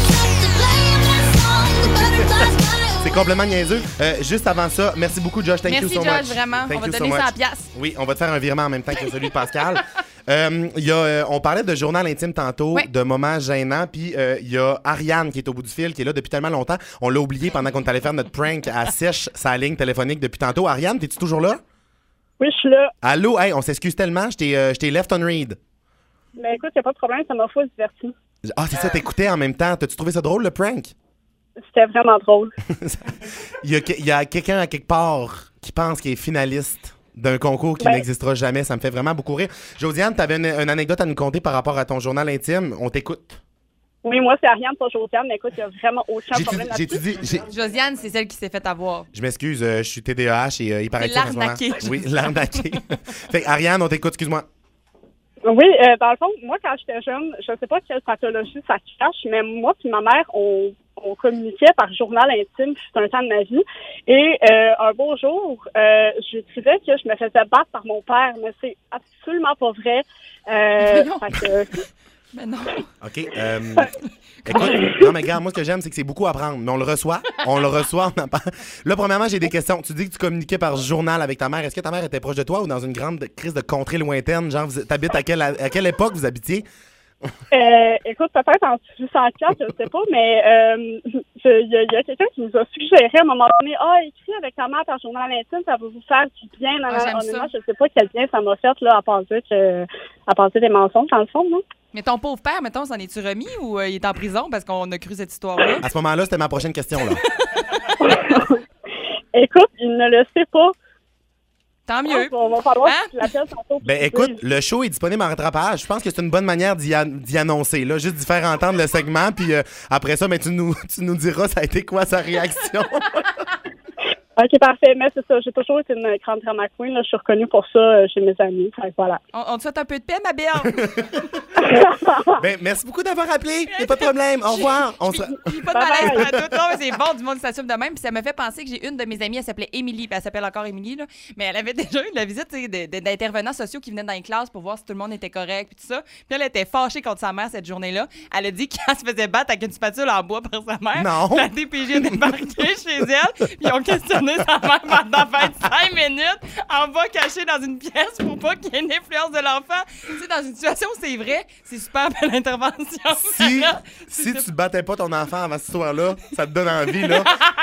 A. C'est complètement niaiseux. Euh, juste avant ça, merci beaucoup, Josh. Thank Merci, you so Josh, much. vraiment. Thank On va you te so donner much. cent piastres. Oui, on va te faire un virement en même temps que celui de Pascal. Euh, il y a, euh, on parlait de journal intime tantôt, Oui. de moments gênants, puis euh, il y a Ariane qui est au bout du fil, qui est là depuis tellement longtemps. On l'a oublié pendant qu'on est allé faire notre prank à Sèche, sa ligne téléphonique depuis tantôt. Ariane, t'es-tu toujours là? Oui, je suis là. Allô? Hey, on s'excuse tellement, je t'ai euh, je t'ai left on read. Mais écoute, il n'y a pas de problème, ça m'a fou diverti. Ah, c'est ça, t'écoutais en même temps. T'as-tu trouvé ça drôle, le prank? C'était vraiment drôle. Il y a, il y a quelqu'un à quelque part qui pense qu'il est finaliste d'un concours qui Ouais. n'existera jamais. Ça me fait vraiment beaucoup rire. Josiane, t'avais une, une anecdote à nous conter par rapport à ton journal intime. On t'écoute. Oui, moi, c'est Ariane, pas Josiane, mais écoute, il n'y a vraiment aucun J'ai-tu problème dit- j'ai-tu là-dessus. dit- j'ai- Josiane, c'est celle qui s'est fait avoir. Je m'excuse, euh, je suis T D A H et euh, il paraît C'est que en ce moment- l'arnaqué. Oui, l'arnaqué. Fait que, Ariane, on t'écoute, excuse-moi. Oui, euh, dans le fond, moi, quand j'étais jeune, je sais pas quelle pathologie ça cache, mais moi puis ma mère, on, on communiquait par journal intime, c'est un temps de ma vie. Et euh, un beau jour, euh, j'écrivais que je me faisais battre par mon père, mais c'est absolument pas vrai. Euh, Voyons. fait que, Mais non. OK. euh, écoute, non, mais regarde, moi, ce que j'aime, c'est que c'est beaucoup à prendre. Mais on le reçoit. On le reçoit. On en parle. Là, premièrement, j'ai des questions. Tu dis que tu communiquais par journal avec ta mère. Est-ce que ta mère était proche de toi ou dans une grande crise de contrée lointaine? Genre, vous- t'habites à quelle, à quelle époque vous habitiez? Euh, écoute, peut-être en dix-huit cent quatre, je sais pas, mais euh, je- il y a, il y a quelqu'un qui nous a suggéré à un moment donné, ah, écris avec ta mère par journal intime, ça va vous faire du bien. Nan, Ah, nan, j'aime honnêtement, ça. je sais pas quel bien ça m'a fait, là, à part dire que, à part dire des mensonges, dans le fond, non? Mais ton pauvre père, mettons, s'en es-tu remis ou euh, il est en prison parce qu'on a cru cette histoire-là? À ce moment-là, c'était ma prochaine question, là. Écoute, il ne le sait pas. Tant mieux. On va falloir Hein? que tu l'appelles tantôt. pour Ben lui écoute, dire. le show est disponible en rattrapage. Je pense que c'est une bonne manière d'y, an- d'y annoncer, là. Juste d'y faire entendre le segment, puis euh, après ça, ben, tu, nous, tu nous diras ça a été quoi sa réaction. OK, parfait. Mais c'est ça, j'ai toujours été une grande drama queen. Là. Je suis reconnue pour ça euh, chez mes amis. Fait que voilà. On, on te souhaite un peu de paix, ma belle. Ben, merci beaucoup d'avoir appelé. Y a pas de problème. Au revoir. On se... Je suis pas de malaise à tout. Non, mais c'est bon, du monde qui s'assume de même. Puis ça me fait penser que j'ai une de mes amies, elle s'appelait Émilie. Puis elle s'appelle encore Émilie, là. Mais elle avait déjà eu de la visite tu sais, de- de- d'intervenants sociaux qui venaient dans les classes pour voir si tout le monde était correct. Puis tout ça. Puis elle était fâchée contre sa mère cette journée-là. Elle a dit qu'elle se faisait battre avec une spatule en bois par sa mère. Non. La D P J est débarquée chez elle. Puis ils ont questionné sa mère pendant fait cinq minutes en bas caché dans une pièce pour pas qu'il y ait une influence de l'enfant. Tu sais, dans une situation où c'est vrai, c'est super belle intervention. Si, Là, si tu battais pas ton enfant avant cette histoire-là, ça te donne envie, là.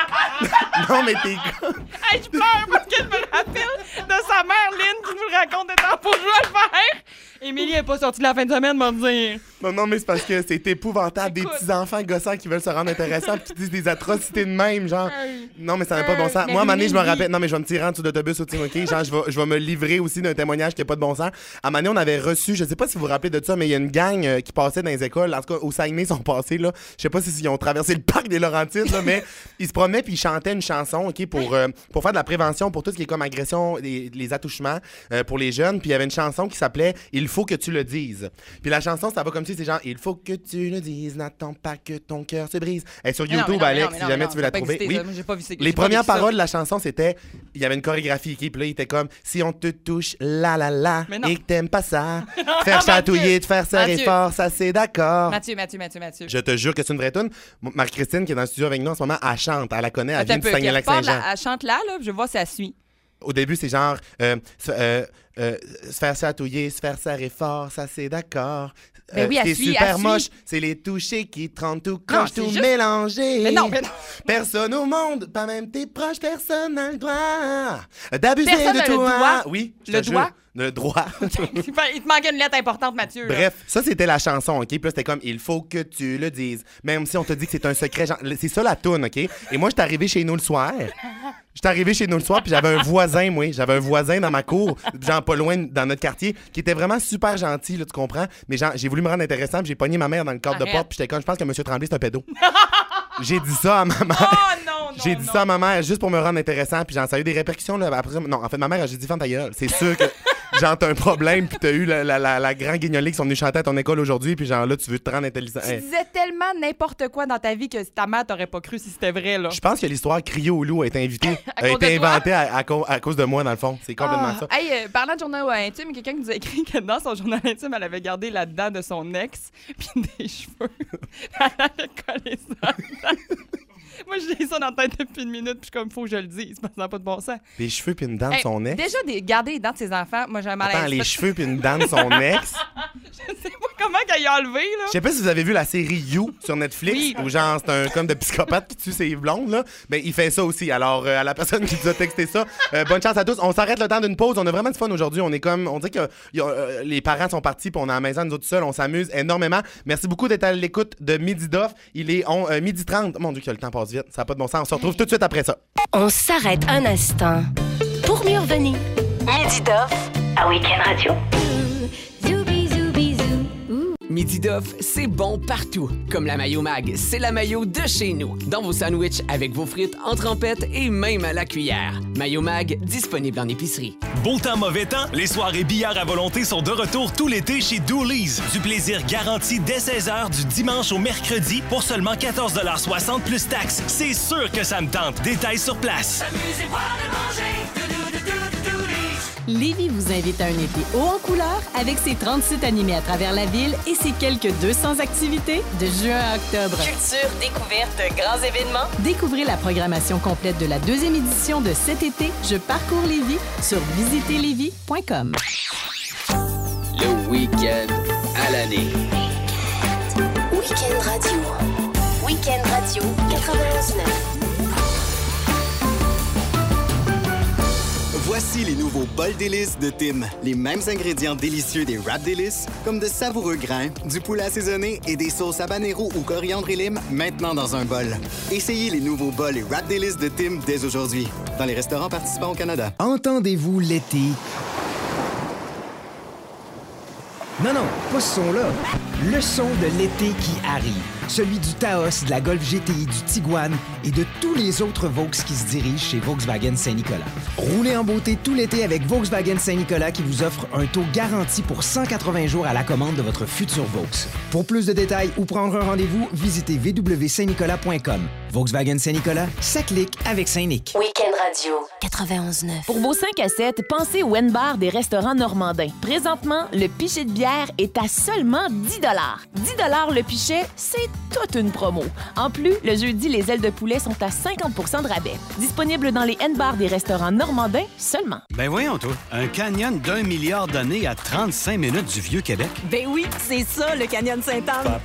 Non, mais t'es... Hey, je pleure parce que je me rappelle de sa mère, Lynn, qui nous le raconte étant pour jouer à le faire. Émilie n'est pas sortie de la fin de semaine, m'en dire. Non, non, mais c'est parce que c'est épouvantable. Des petits-enfants gossants qui veulent se rendre intéressants puis qui disent des atrocités de même, genre... Non, mais ça n'a pas de bon sens. mais Moi, à un moment donné, je me Émilie- rappelle... Non, mais je vais me tirer en dessous d'autobus au OK? Genre, je vais, je vais me livrer aussi d'un témoignage qui n'a pas de bon sens. À un moment donné, on avait reçu... Je sais pas si vous vous rappelez de ça, mais il y a une gang euh, qui passait dans les écoles. En tout cas, au Saguenay, ils sont passés, là. Je sais pas si- s'ils ont traversé le parc des Laurentides, là, mais ils se promenaient puis ils chantaient une chanson, OK, pour, euh, pour faire de la prévention pour tout ce qui est comme agression, les, les attouchements euh, pour les jeunes. Puis il y avait une chanson qui s'appelait « Il faut que tu le dises ». Puis la chanson, ça va comme si c'est genre « Il faut que tu le dises, n'attends pas que ton cœur se brise ». Elle est sur Mais non, YouTube, mais non, mais Alex, non, mais si non, jamais mais tu veux non, la ça a pas trouver. existé, Oui. ça. Moi, j'ai pas vu- j'ai Les pas premières vécu ça. paroles de la chanson, c'était... Il y avait une chorégraphie, OK? Puis là, il était comme « Si on te touche, la la la, Mais non. et que t'aimes pas ça, faire chatouiller, te faire serrer Mathieu. fort, ça c'est d'accord. » Mathieu, Mathieu, Mathieu, Mathieu. Je te jure que c'est une vraie toune. M- Marie-Christine, qui est dans le studio avec nous en ce moment, elle chante, elle la connaît, elle Attends vient un de peu, ok, repars Saguenay-Lac-Saint-Jean. la- elle chante là, là, puis je vois si elle suit. Au début, c'est genre euh, se, euh, euh, se faire chatouiller, se faire serrer fort, ça c'est d'accord. Ben oui, elle c'est suit, super elle suit. moche, c'est les toucher qui te rendent tout croche, c'est tout juste- mélangé. Mais non, mais non. Personne au monde, pas même tes proches, personne n'a le droit d'abuser Personne de n'a le toi. droit. Oui, je Le te jure. doigt? Le droit. Il te manquait une lettre importante, Mathieu. là. Bref, ça c'était la chanson, OK? Puis là, c'était comme il faut que tu le dises. Même si on te dit que c'est un secret, genre, c'est ça la toune, OK? Et moi, j'étais arrivé chez nous le soir. J'étais arrivé chez nous le soir, puis j'avais un voisin, moi. J'avais un voisin dans ma cour, genre pas loin dans notre quartier, qui était vraiment super gentil, là, tu comprends? Mais genre, j'ai voulu me rendre intéressant, puis j'ai pogné ma mère dans le cadre de Arrête. porte, puis j'étais comme, je pense que M. Tremblay, c'est un pédo. J'ai dit ça à ma mère. Oh non, non, J'ai dit ça à ma mère juste pour me rendre intéressant, puis genre, ça a eu des répercussions, là. Après, ça, non, en fait, ma mère, j'ai dit, ferme ta gueule. C'est sûr que. genre, t'as un problème, puis t'as eu la, la, la, la grande guignolée qui sont venus chanter à ton école aujourd'hui, puis genre là, tu veux te rendre intelligent. Tu Hey. disais tellement n'importe quoi dans ta vie que ta mère t'aurait pas cru si c'était vrai, là. Je pense que l'histoire Crier au loup a été invitée, À a cause été de toi? inventée à, à, co- à cause de moi, dans le fond. C'est complètement Ah. ça. Hey, euh, parlant de journal intime, il y a quelqu'un qui nous a écrit que dans son journal intime, elle avait gardé la dent de son ex, puis des cheveux. Elle avait collé ça. Moi, j'ai ça dans la tête depuis une minute, puis je suis comme, faut que je le dise, parce que ça n'a pas de bon sens. Les cheveux puis une dent de Hey, son ex. Déjà, des, garder les dents de ses enfants, moi, j'ai un malaise. Attends, les cheveux puis une dent de son ex. Je sais pas comment qu'elle y a enlevé, là. Je sais pas si vous avez vu la série You sur Netflix, Oui. où genre c'est un comme de psychopathe qui tue ses blondes, là. Ben, il fait ça aussi. Alors, euh, à la personne qui nous a texté ça, euh, bonne chance à tous. On s'arrête le temps d'une pause. On a vraiment du fun aujourd'hui. On est comme, on dit que y a, euh, les parents sont partis, puis on est à la maison, nous autres seuls. On s'amuse énormément. Merci beaucoup d'être à l'écoute de Midi Doff. Il est on, euh, midi trente. Mon Dieu, que le temps passe vite. Ça n'a pas de bon sens. On se retrouve tout de suite après ça. On s'arrête un instant pour mieux revenir. Midi Doff à Week-end Radio. Midi Doff, c'est bon partout. Comme la Mayo Mag, c'est la Mayo de chez nous. Dans vos sandwichs, avec vos frites, en trempette et même à la cuillère. Mayo Mag, disponible en épicerie. Beau temps, mauvais temps, les soirées billard à volonté sont de retour tout l'été chez Dooley's. Du plaisir garanti dès seize heures du dimanche au mercredi pour seulement quatorze soixante plus taxes. C'est sûr que ça me tente. Détails sur place. Lévis vous invite à un été haut en couleur avec ses trente sites animés à travers la ville et ses quelques deux cents activités de juin à octobre. Culture, découverte, grands événements. Découvrez la programmation complète de la deuxième édition de cet été Je parcours Lévis sur visiter lévis point com. Le week-end à l'année. Week-end Radio. Week-end Radio quatre-vingt-onze neuf. Voici les nouveaux bols délices de Tim. Les mêmes ingrédients délicieux des wraps délices, comme de savoureux grains, du poulet assaisonné et des sauces habanero ou coriandre et lime, maintenant dans un bol. Essayez les nouveaux bols et wraps délices de Tim dès aujourd'hui, dans les restaurants participants au Canada. Entendez-vous l'été? Non, non, pas ce son-là. Le son de l'été qui arrive. Celui du Taos, de la Golf G T I, du Tiguan et de tous les autres Vaux qui se dirigent chez Volkswagen Saint-Nicolas. Roulez en beauté tout l'été avec Volkswagen Saint-Nicolas qui vous offre un taux garanti pour cent quatre-vingts jours à la commande de votre futur Vaux. Pour plus de détails ou prendre un rendez-vous, visitez v w saint nicolas point com. Volkswagen Saint-Nicolas, ça clique avec Saint-Nic. Week-end Radio quatre-vingt-onze neuf. Pour vos cinq à sept, pensez au Wenbar des restaurants normandins. Présentement, le pichet de bière est à seulement dix dollars. dix dollars le pichet, c'est toute une promo. En plus, le jeudi, les ailes de poulet sont à cinquante pour cent de rabais. Disponible dans les N-bars des restaurants normandins seulement. Ben voyons, toi. Un canyon d'un milliard d'années à trente-cinq minutes du Vieux-Québec. Ben oui, c'est ça, le canyon Sainte-Anne.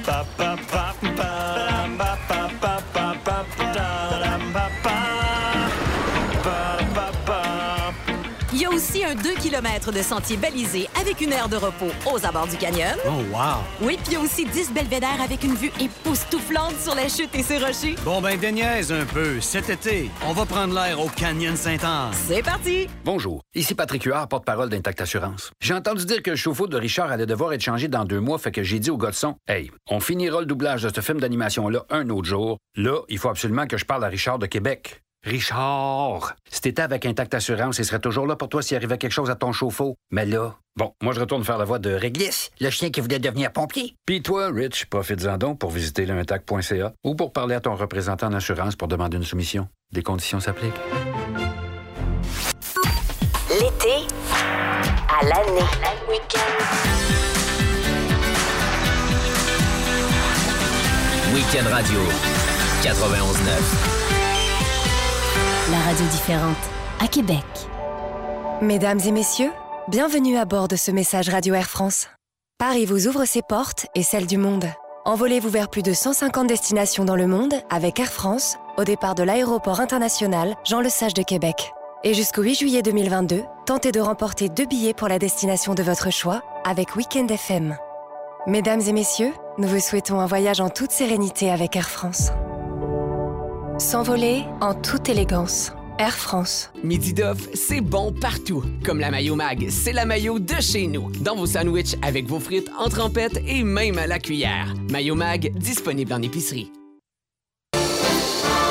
Il y a aussi un deux kilomètres de sentiers balisés avec une aire de repos aux abords du canyon. Oh, wow! Oui, puis il y a aussi dix belvédères avec une vue époustouflante sur la chute et ses rochers. Bon, ben déniaise un peu. Cet été, on va prendre l'air au Canyon Sainte-Anne. C'est parti! Bonjour, ici Patrick Huard, porte-parole d'Intact Assurance. J'ai entendu dire que le chauffe-eau de Richard allait devoir être changé dans deux mois, fait que j'ai dit au gars de son, « Hey, on finira le doublage de ce film d'animation-là un autre jour. Là, il faut absolument que je parle à Richard de Québec. » Richard, si t'étais avec Intact Assurance, il serait toujours là pour toi s'il arrivait quelque chose à ton chauffe-eau. Mais là, bon, moi je retourne faire la voix de Réglisse, le chien qui voulait devenir pompier. Puis toi, Rich, profites-en donc pour visiter le intact point c a ou pour parler à ton représentant d'assurance pour demander une soumission. Des conditions s'appliquent. L'été à l'année. Week-end. Week-end Radio quatre-vingt-onze neuf. La radio différente à Québec. Mesdames et messieurs, bienvenue à bord de ce message Radio Air France. Paris vous ouvre ses portes et celles du monde. Envolez-vous vers plus de cent cinquante destinations dans le monde avec Air France au départ de l'aéroport international Jean-Lesage de Québec. Et jusqu'au huit juillet deux mille vingt-deux, tentez de remporter deux billets pour la destination de votre choix avec Week-end F M. Mesdames et messieurs, nous vous souhaitons un voyage en toute sérénité avec Air France. S'envoler en toute élégance. Air France. Midi Doff, c'est bon partout. Comme la Mayo Mag, c'est la Mayo de chez nous. Dans vos sandwichs, avec vos frites, en trempette et même à la cuillère. Mayo Mag, disponible en épicerie.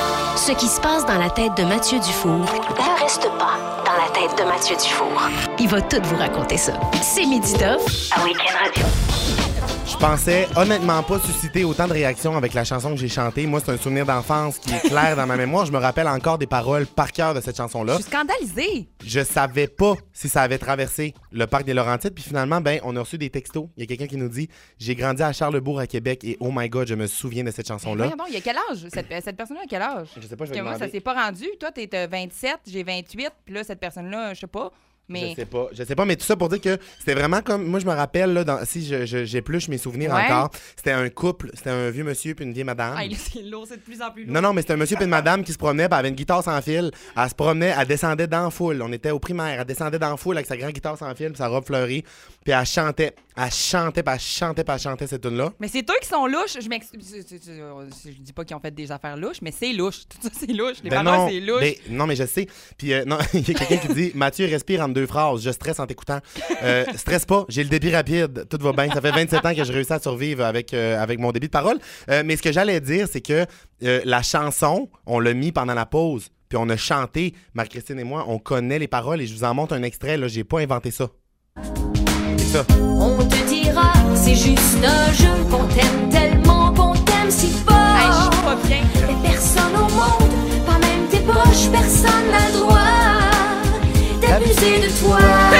Ce qui se passe dans la tête de Mathieu Dufour ne reste pas dans la tête de Mathieu Dufour. Il va tout vous raconter ça. C'est Midi Doff à Week-end Radio. Je pensais honnêtement pas susciter autant de réactions avec la chanson que j'ai chantée. Moi, c'est un souvenir d'enfance qui est clair dans ma mémoire. Je me rappelle encore des paroles par cœur de cette chanson-là. Je suis scandalisée. Je savais pas si ça avait traversé le parc des Laurentides. Puis finalement, ben, on a reçu des textos. Il y a quelqu'un qui nous dit « J'ai grandi à Charlesbourg, à Québec, et oh my God, je me souviens de cette chanson-là. » Bon, il y a quel âge? Cette, cette personne-là a quel âge? Je sais pas, je vais Moi, demander. ça s'est pas rendu. Toi, t'es vingt-sept, j'ai vingt-huit. Puis là, cette personne-là, je sais pas. Mais... Je sais pas, je sais pas, mais tout ça pour dire que c'était vraiment comme, moi je me rappelle, là, dans, si je, je, j'épluche mes souvenirs ouais. encore, c'était un couple, c'était un vieux monsieur puis une vieille madame. Ah, c'est lourd, c'est de plus en plus lourd. Non, non, mais c'était un monsieur puis une madame qui se promenait, puis elle avait une guitare sans fil, elle se promenait, elle descendait dans la foule, on était au primaire, elle descendait dans la foule avec sa grande guitare sans fil puis sa robe fleurie, puis elle chantait, elle chantait, puis elle chantait, puis elle chantait cette tune-là. Mais c'est eux qui sont louches, je m'excuse, je dis pas qu'ils ont fait des affaires louches, mais c'est louche, tout ça c'est louche, les ben paroles non, c'est louche. Ben, non, mais je sais, puis euh, non, il y a quelqu'un qui dit, Mathieu respire entre deux phrases, je stresse en t'écoutant. Euh, stresse pas, j'ai le débit rapide, tout va bien. Ça fait vingt-sept ans que je réussis à survivre avec, euh, avec mon débit de parole. Euh, mais ce que j'allais dire, c'est que euh, la chanson, on l'a mis pendant la pause, puis on a chanté, Marie-Christine et moi, on connaît les paroles et je vous en montre un extrait, là, j'ai pas inventé ça. C'est ça. On te dira, c'est juste un jeu, qu'on t'aime tellement, qu'on t'aime si fort. Hey, je suis pas bien. Mais personne au monde, pas même tes proches, personne n'a le droit d'abuser de toi.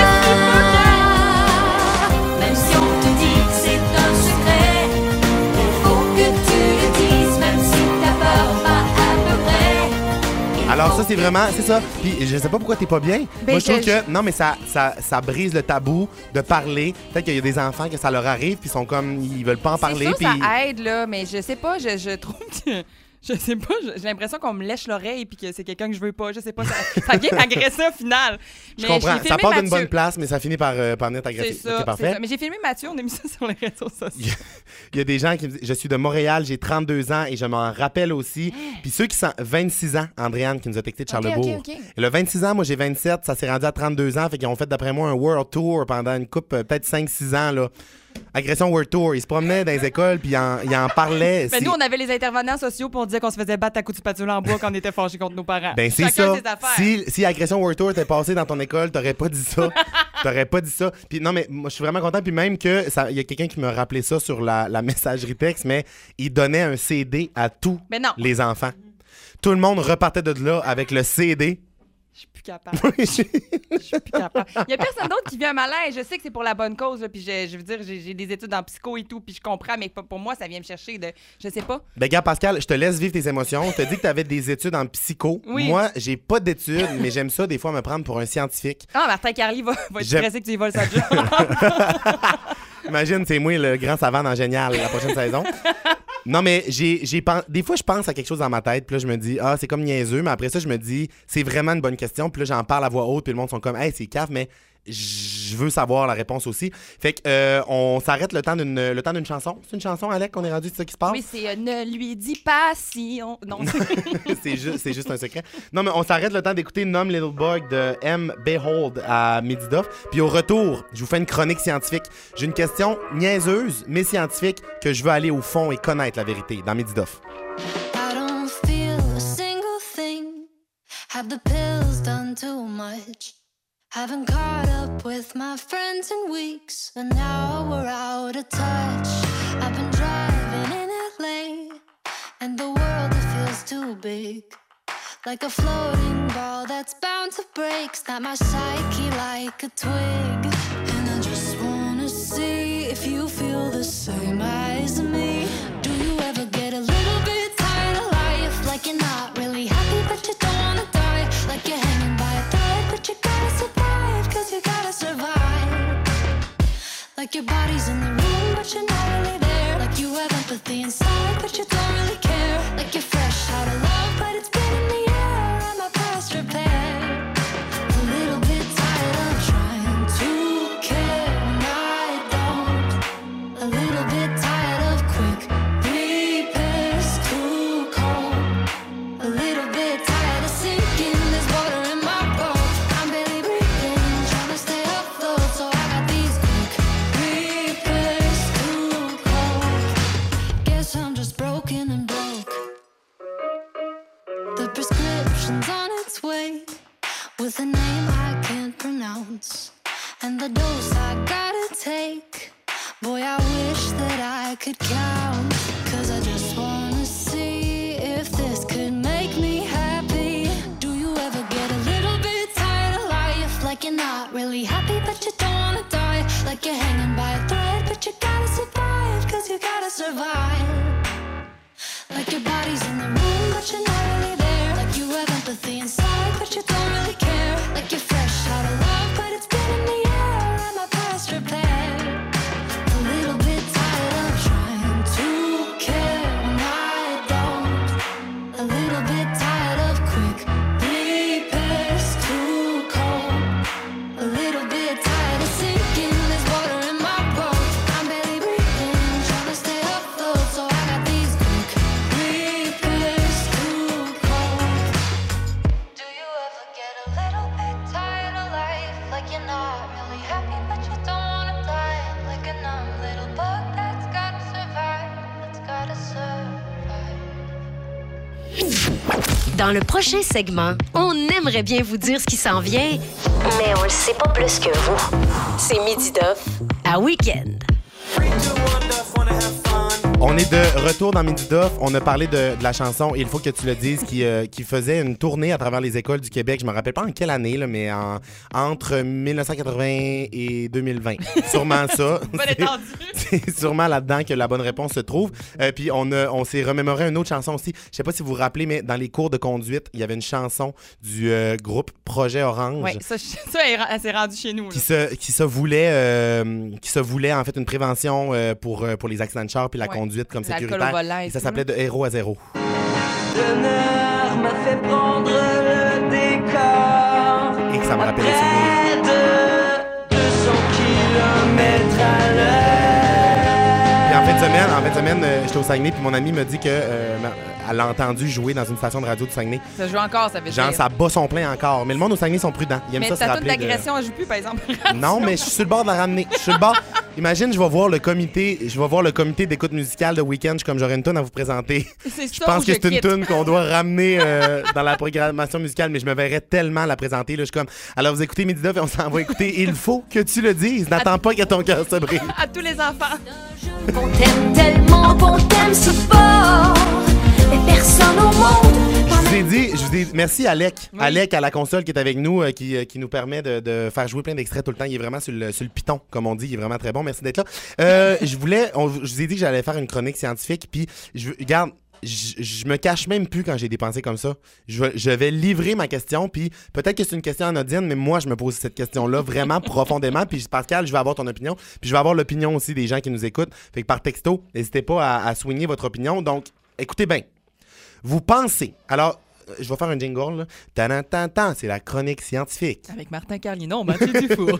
Même si on te dit que c'est un secret, il faut que tu le dises, même si t'as peur, pas à peu près. Alors ça, c'est vraiment, c'est ça. Puis je sais pas pourquoi t'es pas bien. Ben, Moi, je trouve je- que, non, mais ça, ça, ça brise le tabou de parler. Peut-être qu'il y a des enfants que ça leur arrive, puis ils sont comme, ils veulent pas en parler. C'est sûr, puis... ça aide, là, mais je sais pas, je, je trouve que... Je sais pas, j'ai l'impression qu'on me lèche l'oreille puis que c'est quelqu'un que je veux pas. Je sais pas, ça, ça vient m'agresser au final. Je Mais comprends. j'ai filmé Ça part d'une Mathieu. bonne place, mais ça finit par, euh, par venir C'est t'agresser. ça, Ok, parfait. c'est ça. Mais j'ai filmé Mathieu, on a mis ça sur les réseaux sociaux. Il y a des gens qui me disent, je suis de Montréal, j'ai trente-deux ans et je m'en rappelle aussi. Puis ceux qui sont vingt-six ans, Andréane qui nous a texté de Charlesbourg. ok, ok. Et le vingt-six ans, moi j'ai vingt-sept, ça s'est rendu à trente-deux ans. Fait qu'ils ont fait d'après moi un World Tour pendant une coupe, euh, peut-être cinq six ans, là. Agression World Tour. Ils se promenaient dans les écoles puis ils en, ils en parlaient. Ben, C'est- nous, on avait les intervenants sociaux pour dire qu'on se faisait battre à coups de spatule en bois quand on était fâchés contre nos parents. Ben c'est Chacun ça. ses affaires. Si, si Agression World Tour était passé dans ton école, t'aurais pas dit ça. T'aurais pas dit ça. Puis non, mais moi, je suis vraiment content. Puis même que ça, il y a quelqu'un qui me rappelait ça sur la, la messagerie texte, mais il donnait un C D à tous Mais non. les enfants. Tout le monde repartait de là avec le C D. Je suis plus capable. Je suis plus capable. Il y a personne d'autre qui vit un malaise. Je sais que c'est pour la bonne cause, là, puis je, je veux dire, j'ai j'ai des études en psycho et tout, puis je comprends, mais pour pour moi, ça vient me chercher de... Je sais pas. Ben, gars, Pascal, je te laisse vivre tes émotions. Je te dis que tu avais des études en psycho. Oui. Moi, j'ai pas d'études, mais j'aime ça des fois me prendre pour un scientifique. Ah, Martin Carly va, va être J'aime- stressé que tu y voles sa job. Imagine, c'est moi le grand savant dans Génial la prochaine saison. Non, mais j'ai, j'ai pen- des fois, je pense à quelque chose dans ma tête, puis là, je me dis, ah, c'est comme niaiseux, mais après ça, je me dis, c'est vraiment une bonne question, puis là, j'en parle à voix haute, puis le monde sont comme, hey, c'est cave, mais je veux savoir la réponse aussi. Fait que, euh, on s'arrête le temps d'une, le temps d'une chanson. C'est une chanson, Alec, qu'on est rendu, c'est ça qui se passe? Oui, c'est euh, ne lui dis pas si on... Non, c'est, juste, c'est juste un secret. Non, mais on s'arrête le temps d'écouter Numb Little Boy de M. Behold à Midi Doff. Puis au retour, je vous fais une chronique scientifique. J'ai une question niaiseuse, mais scientifique, que je veux aller au fond et connaître la vérité dans Midi Doff. I don't feel a single thing. Have the pills done too much? Haven't caught up with my friends in weeks, and now we're out of touch. I've been driving in L A, and the world it feels too big. Like a floating ball that's bound to break. Snap my psyche like a twig. And I just wanna see if you feel the same as me. Do you ever get a little bit tired of life? Like you're not really happy, but you don't wanna die. Like you're hanging by a thread, but you gotta survive, cause you gotta survive. Like your body's in the room, but you're not really there. Like you have empathy inside, but you don't really care. Like you're fresh out of love, but it's been in the air. I'm a past repair. A little bit tired of trying to care when I don't. A little bit tired of quick repairs too cold. A little bit tired of sinking. There's water in my bones. I'm barely breathing, trying to stay afloat. So I got these quick repairs too cold. Guess I'm just broken and broke. potion's on its way with a name I can't pronounce and the dose I gotta take. Boy, I wish that I could count, 'cause I just wanna see if this could make me happy. Do you ever get a little bit tired of life? Like you're not really happy, but you don't wanna die. Like you're hanging by a thread, but you gotta survive, 'cause you gotta survive. Like your body's in the room, but you're not really there. Like you have empathy inside, but you don't really care. Like you're fresh out of love, but it's been in the air, and my past repaired. A little bit tired of trying to care when I don't. A little bit tired of quick repairs, too cold. A little bit tired of sinking, there's water in my boat. I'm barely breathing, trying to stay afloat, so I got these quick repairs, too cold. Do you ever get a little bit tired of life? Like you're not really happy, but you don't wanna die. Like a numb little bug that's gotta survive, that's gotta survive. Dans le prochain segment, on aimerait bien vous dire ce qui s'en vient, mais on le sait pas plus que vous. C'est Midi Doff à Week-end. On est de retour dans Midi Doff. On a parlé de, de la chanson « Il faut que tu le dises » qui, euh, qui faisait une tournée à travers les écoles du Québec. Je me rappelle pas en quelle année, là, mais en, entre dix-neuf cent quatre-vingts et deux mille vingt. Sûrement ça. C'est, c'est sûrement là-dedans que la bonne réponse se trouve. Euh, puis on, a, on s'est remémoré une autre chanson aussi. Je sais pas si vous vous rappelez, mais dans les cours de conduite, il y avait une chanson du euh, groupe Projet Orange. Oui, ça, ça elle, elle s'est rendue chez nous. Là. Qui, se, qui, se voulait, euh, qui se voulait en fait une prévention euh, pour, euh, pour les accidents de char puis la ouais. conduite comme L'alcool sécuritaire. au volant et et ça tout, s'appelait là. De héros à zéro. L'honneur m'a fait prendre le décor. Et que ça me rappelle les souvenirs. De deux cents kilomètres à l'heure. Puis en fin de semaine, en fin de semaine, euh, j'étais au Saguenay puis mon ami me dit que euh, elle a entendu jouer dans une station de radio du Saguenay. Ça joue encore, ça veut dire. Genre, ça bat son plein encore. Mais le monde au Saguenay sont prudents. Ils aiment mais ça se ta rappeler toune d'agression, de... elle joue plus, par exemple. Non, mais je suis sur le bord de la ramener. Je suis sur le bord. Imagine, je vais voir le comité, je vais voir le comité d'écoute musicale de Week-end. Je suis comme j'aurais une toune à vous présenter. C'est Je ça pense ou que je c'est une quitte. toune qu'on doit ramener euh, dans la programmation musicale, mais je me verrais tellement la présenter. Là, je suis comme, alors vous écoutez Midi Doff et on s'en va écouter. Il faut que tu le dises. N'attends pas que ton cœur se brise. À tous les enfants. On t'aime tellement, qu'on t'aime si fort, mais personne au monde. Je vous ai dit, je vous ai merci Alec, oui. Alec à la console qui est avec nous, euh, qui, euh, qui nous permet de, de faire jouer plein d'extraits tout le temps. Il est vraiment sur le, sur le piton, comme on dit. Il est vraiment très bon. Merci d'être là. Euh, je voulais, on, je vous ai dit que j'allais faire une chronique scientifique. Puis, je regarde, je, je me cache même plus quand j'ai des pensées comme ça. Je, je vais livrer ma question. Puis, peut-être que c'est une question anodine, mais moi, je me pose cette question-là vraiment profondément. Puis, Pascal, je vais avoir ton opinion. Puis, je vais avoir l'opinion aussi des gens qui nous écoutent. Fait que par texto, n'hésitez pas à, à soigner votre opinion. Donc, écoutez bien. Vous pensez. Alors, je vais faire un jingle, là. Ta-da-ta-ta, c'est la chronique scientifique. Avec Martin Carlino, Mathieu Dufour.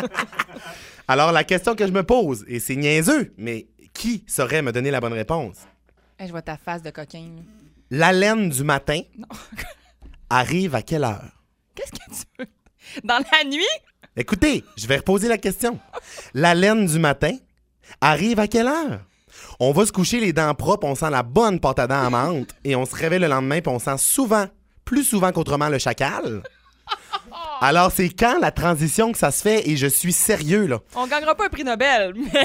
Alors, la question que je me pose, et c'est niaiseux, mais qui saurait me donner la bonne réponse? Hey, je vois ta face de coquin. L'haleine du matin Non. arrive à quelle heure? Qu'est-ce que tu veux? Dans la nuit? Écoutez, je vais reposer la question. L'haleine du matin arrive à quelle heure? On va se coucher les dents propres, on sent la bonne pâte à dents à menthe et on se réveille le lendemain puis on sent souvent, plus souvent qu'autrement, le chacal. Alors, c'est quand la transition que ça se fait et je suis sérieux, là. On gagnera pas un prix Nobel, mais...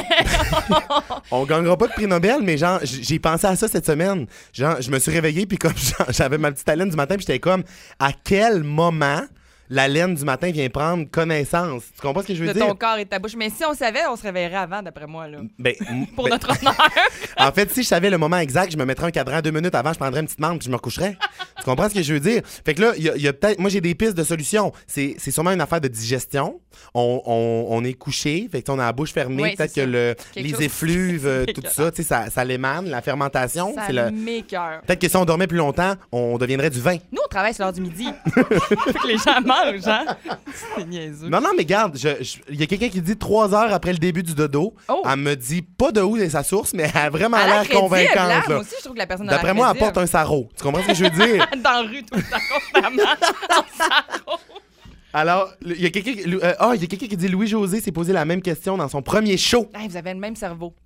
On gagnera pas de prix Nobel, mais genre, j'ai pensé à ça cette semaine. Genre, je me suis réveillé puis comme genre, j'avais ma petite haleine du matin puis j'étais comme, à quel moment... la laine du matin vient prendre connaissance. Tu comprends ce que je veux de dire? De ton corps et de ta bouche. Mais si on savait, on se réveillerait avant, d'après moi. Là. Ben, Pour ben... notre honneur. En fait, si je savais le moment exact, je me mettrais un cadran deux minutes avant, je prendrais une petite menthe puis je me recoucherais. Tu comprends ce que je veux dire? Fait que là, il y, y a peut-être... Moi, j'ai des pistes de solutions. C'est, c'est sûrement une affaire de digestion. On, on, on est couché, fait que on a la bouche fermée. Oui, peut-être que le, les chose... effluves, euh, tout ça, tu sais, ça, ça l'émane. La fermentation, ça c'est le... m'écoeure. Peut-être que si on dormait plus longtemps, on deviendrait du vin. Nous, on travaille sur l'heure du midi. Fait que les gens mangent, hein? C'est niaiseux. Non, non, mais regarde, il y a quelqu'un qui dit trois heures après le début du dodo. Oh. Elle me dit pas de où est sa source, mais elle a vraiment elle l'air crédible, convaincante. Là. Là. Moi aussi, je trouve que la personne a D'après moi, elle porte un sarrau. Tu comprends ce que je veux dire? Dans la rue, tout le temps, constamment. Un sarrau. Alors, il y a quelqu'un euh, oh, y a quelqu'un qui dit Louis-José s'est posé la même question dans son premier show. Hey, vous avez le même cerveau.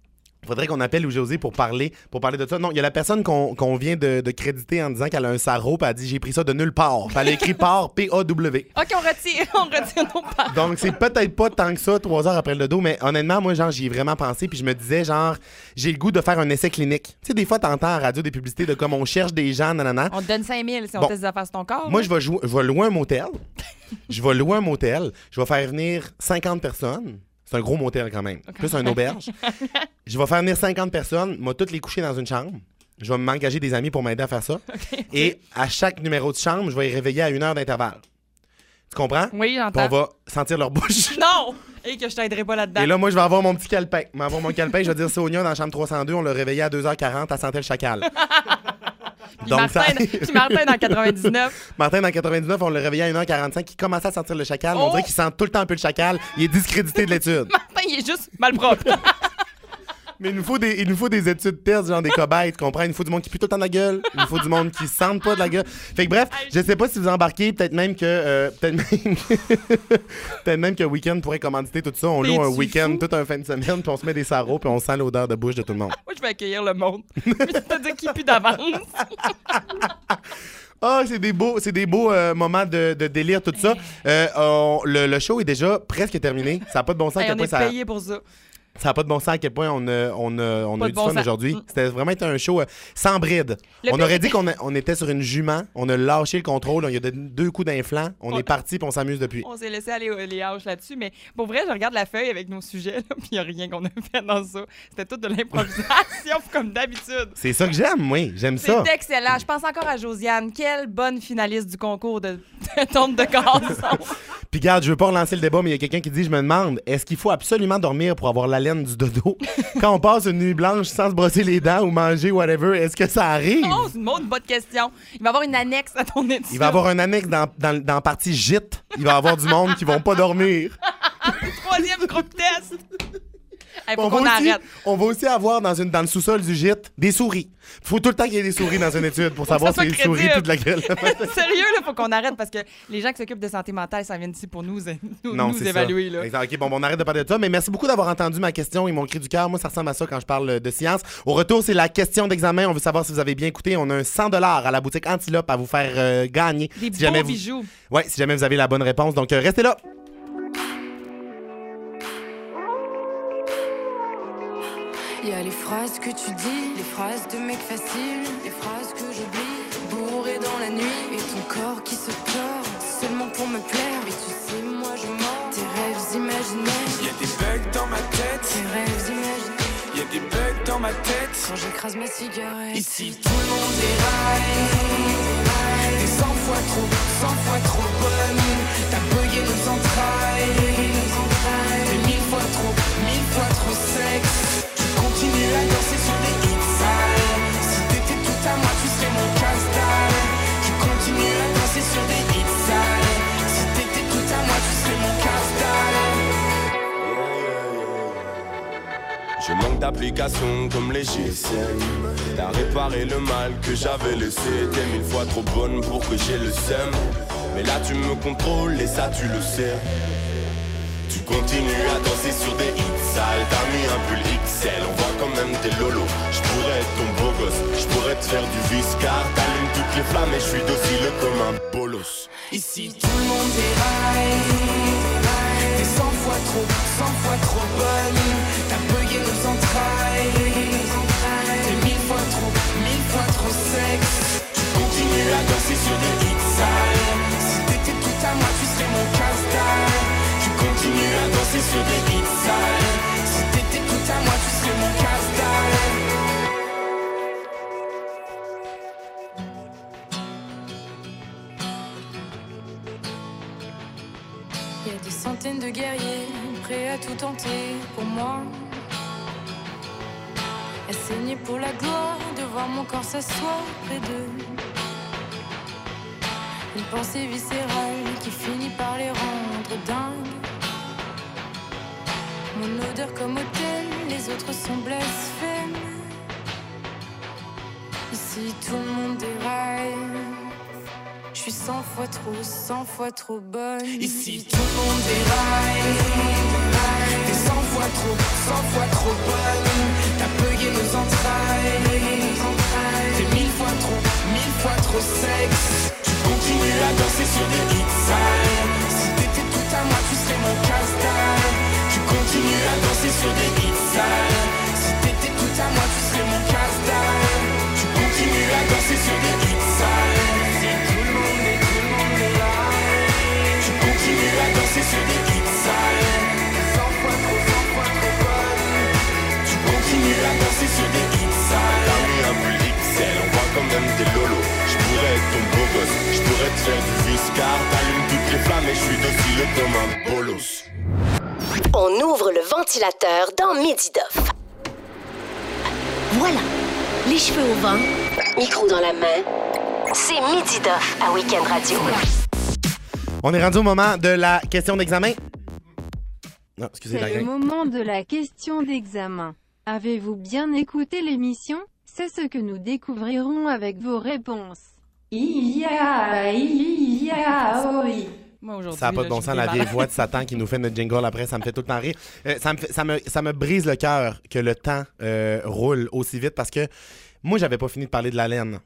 Faudrait qu'on appelle Louis-José pour parler, pour parler de ça. Non, il y a la personne qu'on qu'on vient de, de créditer en disant qu'elle a un sarrau, puis elle a dit « J'ai pris ça de nulle part ». Puis elle a écrit « part », P A W. OK, on retire, on retire nos parts. Donc, c'est peut-être pas tant que ça, trois heures après le dos, mais honnêtement, moi, genre, j'y ai vraiment pensé, puis je me disais, genre, j'ai le goût de faire un essai clinique. Tu sais, des fois, t'entends à la radio des publicités de comme on cherche des gens, nanana. On te donne cinq mille si on Bon. teste des affaires sur ton corps. Moi, ouais. je vais, jouer, je vais louer un motel. Je vais louer un motel. Je vais faire venir cinquante personnes. C'est un gros motel quand même. Plus un auberge. Je vais faire venir cinquante personnes. Moi, toutes les coucher dans une chambre. Je vais m'engager des amis pour m'aider à faire ça. Okay. Et à chaque numéro de chambre, je vais les réveiller à une heure d'intervalle. Tu comprends? Oui, j'entends. Puis on va sentir leur bouche. Non! Et que je t'aiderai pas là-dedans. Et là, moi, je vais avoir mon petit calepin. Je vais avoir mon calepin. Je vais dire Sonia dans la chambre trois cent deux. On l'a réveillé à deux heures quarante. Elle sentait le chacal. Puis, Martin, ça... puis Martin dans quatre-vingt-dix-neuf. Martin dans quatre-vingt-dix-neuf, on le réveillait à une heure quarante-cinq. Il commençait à sentir le chacal. Oh! On dirait qu'il sent tout le temps un peu le chacal. Il est discrédité de l'étude. Martin, il est juste mal propre. Mais il nous faut des, il nous faut des études tests, genre des cobayes, tu comprends? Il nous faut du monde qui pue tout le temps de la gueule. Il nous faut du monde qui sente pas de la gueule. Fait que bref, je sais pas si vous embarquez, peut-être même que euh, peut-être même peut-être même que Weekend pourrait commanditer tout ça. On loue un week-end, tout un fin de semaine, puis on se met des sarraux, puis on sent l'odeur de bouche de tout le monde. Moi, je vais accueillir le monde. Je vais te dire qu'il pue d'avance. Ah, oh, c'est des beaux, c'est des beaux euh, moments de, de délire, tout ça. Euh, on- le, le show est déjà presque terminé. Ça n'a pas de bon sens à Hey, quel on point est ça... payé pour ça. Ça n'a pas de bon sens à quel point on a, on a, on Pas a de eu du bon fun sens. aujourd'hui. Mm. C'était vraiment été un show euh, sans bride. Le on pire, aurait dit c'est- qu'on a- on était sur une jument, on a lâché le contrôle, il y a de- deux coups d'inflant, on On- est parti puis on s'amuse depuis. On s'est laissé aller euh, les haches là-dessus, mais pour vrai, je regarde la feuille avec nos sujets, là, puis il n'y a rien qu'on a fait dans ça. C'était tout de l'improvisation, comme d'habitude. C'est ça que j'aime, oui, j'aime ça. C'est excellent. Je pense encore à Josiane. Quelle bonne finaliste du concours de, de tonte de gazon. Puis regarde, je veux pas relancer le débat, mais il y a quelqu'un qui dit, je me demande, est-ce qu'il faut absolument dormir pour avoir la laine du dodo? Quand on passe une nuit blanche sans se brosser les dents ou manger, whatever, est-ce que ça arrive? Oh, c'est une autre bonne question. Il va y avoir une annexe à ton étude. Il va y avoir un annexe dans, dans, dans la partie gîte. Il va y avoir du monde qui vont pas dormir. Troisième groupe test. Hey, faut On va, qu'on aussi, arrête. on va aussi avoir dans, une, dans le sous-sol du gîte des souris. Faut tout le temps qu'il y ait des souris dans une étude pour Faut que savoir ça si les soit souris crédible. toute la gueule. Sérieux, là, faut qu'on arrête parce que les gens qui s'occupent de santé mentale, ça vient ici pour nous, nous, Non, nous c'est évaluer. ça. Là. Exact. OK, bon, bon, on arrête de parler de ça. Mais merci beaucoup d'avoir entendu ma question et mon cri du cœur. Moi, ça ressemble à ça quand je parle de science. Au retour, c'est la question d'examen. On veut savoir si vous avez bien écouté. On a un cent dollars à la boutique Antilope à vous faire euh, gagner. Des si beaux jamais vous... bijoux. Ouais, si jamais vous avez la bonne réponse. Donc, euh, restez là. Y a les phrases que tu dis, les phrases de mec facile, les phrases que j'oublie, bourré dans la nuit, et ton corps qui se tord, seulement pour me plaire. Mais tu sais, moi je mords tes rêves imaginaires. Y'a des bugs dans ma tête, Tes rêves imaginaires. y'a des bugs dans ma tête. Quand j'écrase ma cigarette. Ici tout le monde déraille. T'es cent fois trop, cent fois trop bonne. T'as bugué nos entrailles. T'es mille fois trop, mille fois trop sexe. Tu continues à danser sur des hits sales. Si t'étais tout à moi, tu serais mon casse-dalle. Tu continues à danser sur des hits sales. Si t'étais tout à moi, tu serais mon casse-dalle. Je manque d'applications comme les G S M. T'as réparé le mal que j'avais laissé. T'es mille fois trop bonne pour que j'ai le seum. Mais là tu me contrôles et ça tu le sais. Tu continues à danser sur des hits sales. T'as mis un pull X L, on voit quand même tes lolos. Je pourrais être ton beau gosse, je pourrais te faire du viscar. T'allumes toutes les flammes et je suis docile comme un bolos. Ici tout le monde déraille. T'es cent fois trop, cent fois trop bonne. T'as bugué nos entrailles. T'es mille fois trop, mille fois trop sexe. Tu continues à danser sur des hits sales. Si t'étais tout à moi, tu serais mon casse-dalle. Tu continues à danser sur des hits sales. Si t'étais tout à moi, tu serais mon casse-dalle. Y a des centaines de guerriers prêts à tout tenter pour moi. À saigner pour la gloire de voir mon corps s'asseoir près d'eux. Une pensée viscérale qui finit par les rendre dingues. Mon odeur comme hôtel, les autres sont blasphèmes. Ici tout le monde déraille. Je suis cent fois trop, cent fois trop bonne. Ici tout le monde déraille. T'es cent fois trop, cent fois trop bonne. T'as bugué nos entrailles. T'es mille fois trop, mille fois trop sexe. Tu continues à danser sur des hits sales. Si t'étais tout à moi, tu serais mon casse-dalle. Tu continues à danser sur des hits sales. Si t'étais tout à moi, tu serais mon casse-dalle. Tu continues à danser sur des hits sales. Si tout le monde est, tout le monde est là. Tu continues à danser sur des hits sales. Cent fois trop, cent fois trop bonne. Tu continues à danser sur des hits sales. T'as mis un pull X L, on voit quand même des lolos. J'pourrais être ton beau gosse, j'pourrais te faire du viscar. T'allumes toutes les flammes et j'suis docile comme un bolos. On ouvre le ventilateur dans Midi Doff. Voilà, les cheveux au vent, micro dans la main. C'est Midi Doff à Week-end Radio. On est rendu au moment de la question d'examen. Non, excusez la C'est le moment de la question d'examen. Avez-vous bien écouté l'émission? C'est ce que nous découvrirons avec vos réponses. Il y a, il y a, oui. Moi, aujourd'hui, Ça n'a pas de là, bon je sens, suis la bien vieille malade. voix de Satan qui nous fait notre jingle après, ça me fait tout le temps rire. Euh, ça, me fait- ça, me, ça me brise le cœur que le temps euh, roule aussi vite parce que moi, j'avais pas fini de parler de la laine.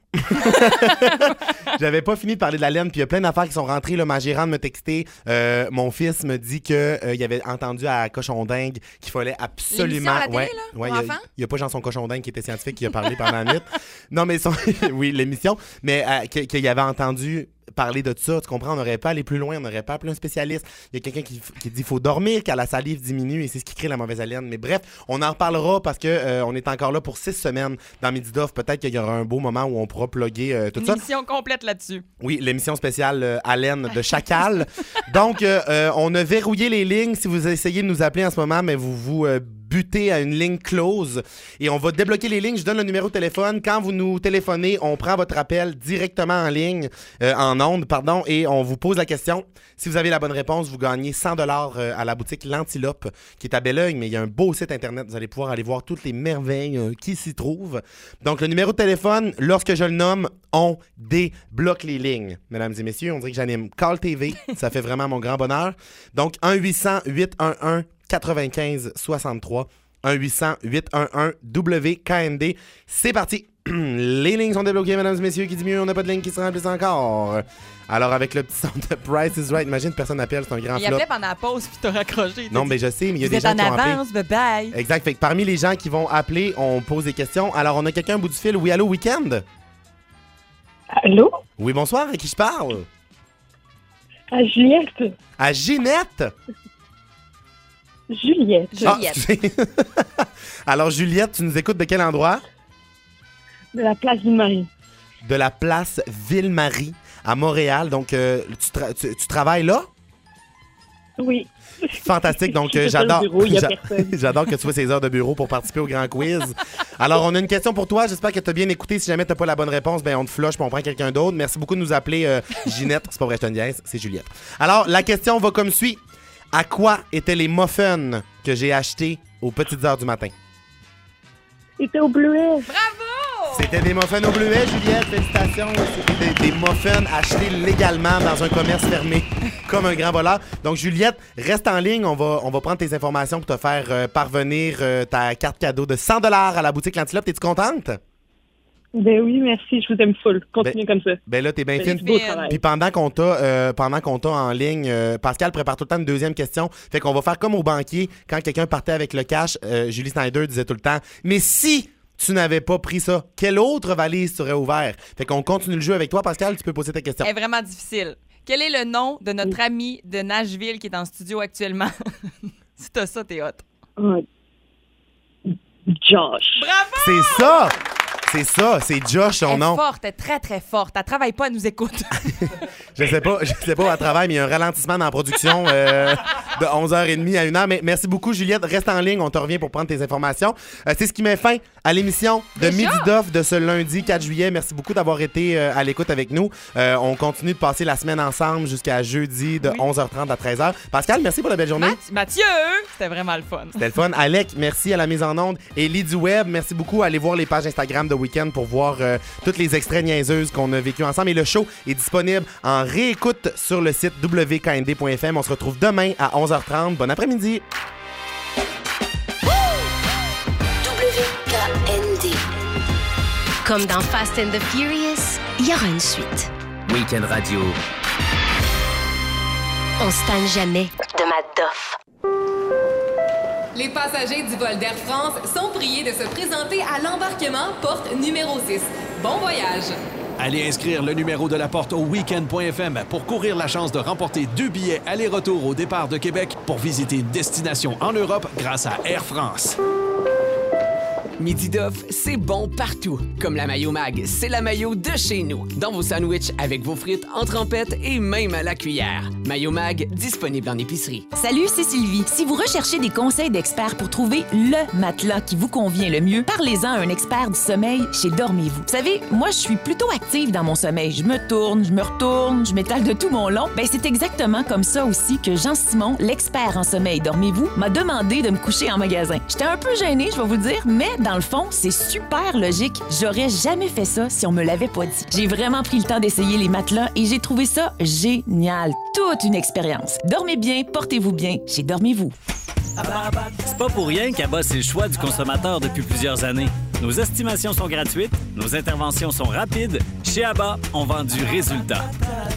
J'avais pas fini de parler de la laine, puis il y a plein d'affaires qui sont rentrées. Là, ma gérante me textait. Euh, mon fils me dit qu'il euh, avait entendu à Cochon Dingue qu'il fallait absolument. L'émission à la télé, ouais, là, ouais, pour il y a- enfants? il y a pas Janson Cochon Dingue qui était scientifique qui a parlé pendant la nuit. Non, mais son... oui, l'émission. Mais euh, que- qu'il avait entendu parler de ça, tu comprends, on n'aurait pas allé plus loin, on n'aurait pas appelé un spécialiste. Il y a quelqu'un qui, qui dit qu'il faut dormir quand la salive diminue et c'est ce qui crée la mauvaise haleine. Mais bref, on en reparlera parce que euh, on est encore là pour six semaines dans Midi Doff. Peut-être qu'il y aura un beau moment où on pourra plugger euh, tout Une ça. émission complète là-dessus. Oui, l'émission spéciale euh, haleine de Chacal. Donc, euh, euh, on a verrouillé les lignes. Si vous essayez de nous appeler en ce moment, mais vous vous euh, butez à une ligne close et on va débloquer les lignes. Je donne le numéro de téléphone. Quand vous nous téléphonez, on prend votre appel directement en ligne, euh, en onde, pardon, et on vous pose la question. Si vous avez la bonne réponse, vous gagnez cent dollars euh, à la boutique L'Antilope, qui est à Belleuil, mais il y a un beau site Internet. Vous allez pouvoir aller voir toutes les merveilles euh, qui s'y trouvent. Donc, le numéro de téléphone, lorsque je le nomme, on débloque les lignes. Mesdames et messieurs, on dirait que j'anime Call T V. Ça fait vraiment mon grand bonheur. Donc, un huit cents huit un un quatre-vingt-quinze soixante-trois. un huit cents huit un un W K N D. C'est parti. Les lignes sont débloquées, mesdames et messieurs. Qui dit mieux, on n'a pas de ligne qui se remplissent encore. Alors, avec le petit son de Price is Right, imagine, personne n'appelle, c'est un grand Il flop. appelait pendant la pause puis t'as raccroché. Non, mais je sais, mais il y a Vous des êtes gens en qui ont appelé. avance, bye-bye. Exact. Fait que parmi les gens qui vont appeler, on pose des questions. Alors, on a quelqu'un au bout du fil. Oui, allô, Week-end? Allô? Oui, bonsoir. À qui je parle? À Juliette. À Ginette? Juliette. Ah, excusez. Alors, Juliette, tu nous écoutes de quel endroit? De la place Ville-Marie. De la place Ville-Marie à Montréal. Donc, euh, tu, tra- tu- tu travailles là? Oui. Fantastique. Donc, Je euh, suis sur le j'adore, bureau, il y a j'a- personne. j'adore que tu fasses ces heures de bureau pour participer au grand quiz. Alors, on a une question pour toi. J'espère que tu as bien écouté. Si jamais tu n'as pas la bonne réponse, ben on te flush puis on prend quelqu'un d'autre. Merci beaucoup de nous appeler euh, Ginette. C'est pas vrai, je te niaise, c'est Juliette. Alors, la question va comme suit. À quoi étaient les muffins que j'ai achetés aux petites heures du matin? C'était au bleuet. Bravo! C'était des muffins au bleuet, Juliette. Félicitations. C'était des, des muffins achetés légalement dans un commerce fermé, comme un grand voleur. Donc, Juliette, reste en ligne. On va, on va prendre tes informations pour te faire euh, parvenir euh, ta carte cadeau de cent dollars à la boutique L'Antilope. T'es-tu contente? Ben oui, merci, je vous aime full. Continuez comme ça. Ben là, t'es bien Ben, fine. beau travail. Puis pendant qu'on t'a euh, pendant qu'on t'a en ligne, euh, Pascal prépare tout le temps une deuxième question. Fait qu'on va faire comme au banquier, quand quelqu'un partait avec le cash, euh, Julie Snyder disait tout le temps, mais si tu n'avais pas pris ça, quelle autre valise tu aurais ouvert? Fait qu'on continue le jeu avec toi, Pascal, tu peux poser ta question. Elle est vraiment difficile. Quel est le nom de notre ami de Nashville qui est en studio actuellement? Si t'as ça, t'es hot. Oh. Josh. Bravo! C'est ça! C'est ça, c'est Josh son Elle est nom. forte, elle est très, très forte. Elle travaille pas, elle nous écoute. Je sais pas, je sais pas où elle travaille, mais il y a un ralentissement dans la production euh, de onze heures trente à une heure. Mais merci beaucoup, Juliette. Reste en ligne, on te revient pour prendre tes informations. Euh, c'est ce qui met fin à l'émission de Déjà? Midi Doff de ce lundi quatre juillet. Merci beaucoup d'avoir été euh, à l'écoute avec nous. Euh, on continue de passer la semaine ensemble jusqu'à jeudi de onze heures trente à treize heures. Pascal, merci pour la belle journée. Mathieu! C'était vraiment le fun. C'était le fun. Alec, merci à la mise en onde. Et Lee du Web, merci beaucoup. Allez voir les pages Instagram de Week-end pour voir euh, tous les extraits niaiseuses qu'on a vécu ensemble. Et le show est disponible en réécoute sur le site w k n d point f m. On se retrouve demain à onze heures trente. Bon après-midi. W K N D. Comme dans Fast and the Furious, il y aura une suite. Week-end Radio. On se tanne jamais de Mad Doff. Les passagers du vol d'Air France sont priés de se présenter à l'embarquement porte numéro six. Bon voyage! Allez inscrire le numéro de la porte au weekend point f m pour courir la chance de remporter deux billets aller-retour au départ de Québec pour visiter une destination en Europe grâce à Air France. Midi Doff, c'est bon partout. Comme la Mayo Mag, c'est la mayo de chez nous. Dans vos sandwichs, avec vos frites, en trempette et même à la cuillère. Mayo Mag, disponible en épicerie. Salut, c'est Sylvie. Si vous recherchez des conseils d'experts pour trouver le matelas qui vous convient le mieux, parlez-en à un expert du sommeil chez Dormez-vous. Vous savez, moi, je suis plutôt active dans mon sommeil. Je me tourne, je me retourne, je m'étale de tout mon long. Ben, c'est exactement comme ça aussi que Jean-Simon, l'expert en sommeil Dormez-vous, m'a demandé de me coucher en magasin. J'étais un peu gênée, je vais vous le dire, mais dans le fond, c'est super logique. J'aurais jamais fait ça si on me l'avait pas dit. J'ai vraiment pris le temps d'essayer les matelas et j'ai trouvé ça génial. Toute une expérience. Dormez bien, portez-vous bien chez Dormez-vous. C'est pas pour rien qu'Abba, c'est le choix du consommateur depuis plusieurs années. Nos estimations sont gratuites, nos interventions sont rapides. Chez Abba, on vend du résultat.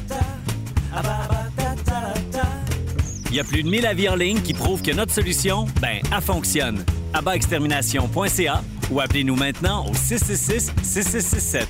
Il y a plus de mille avis en ligne qui prouvent que notre solution, ben, elle fonctionne. abba extermination point c a ou appelez-nous maintenant au six six six, six six six sept.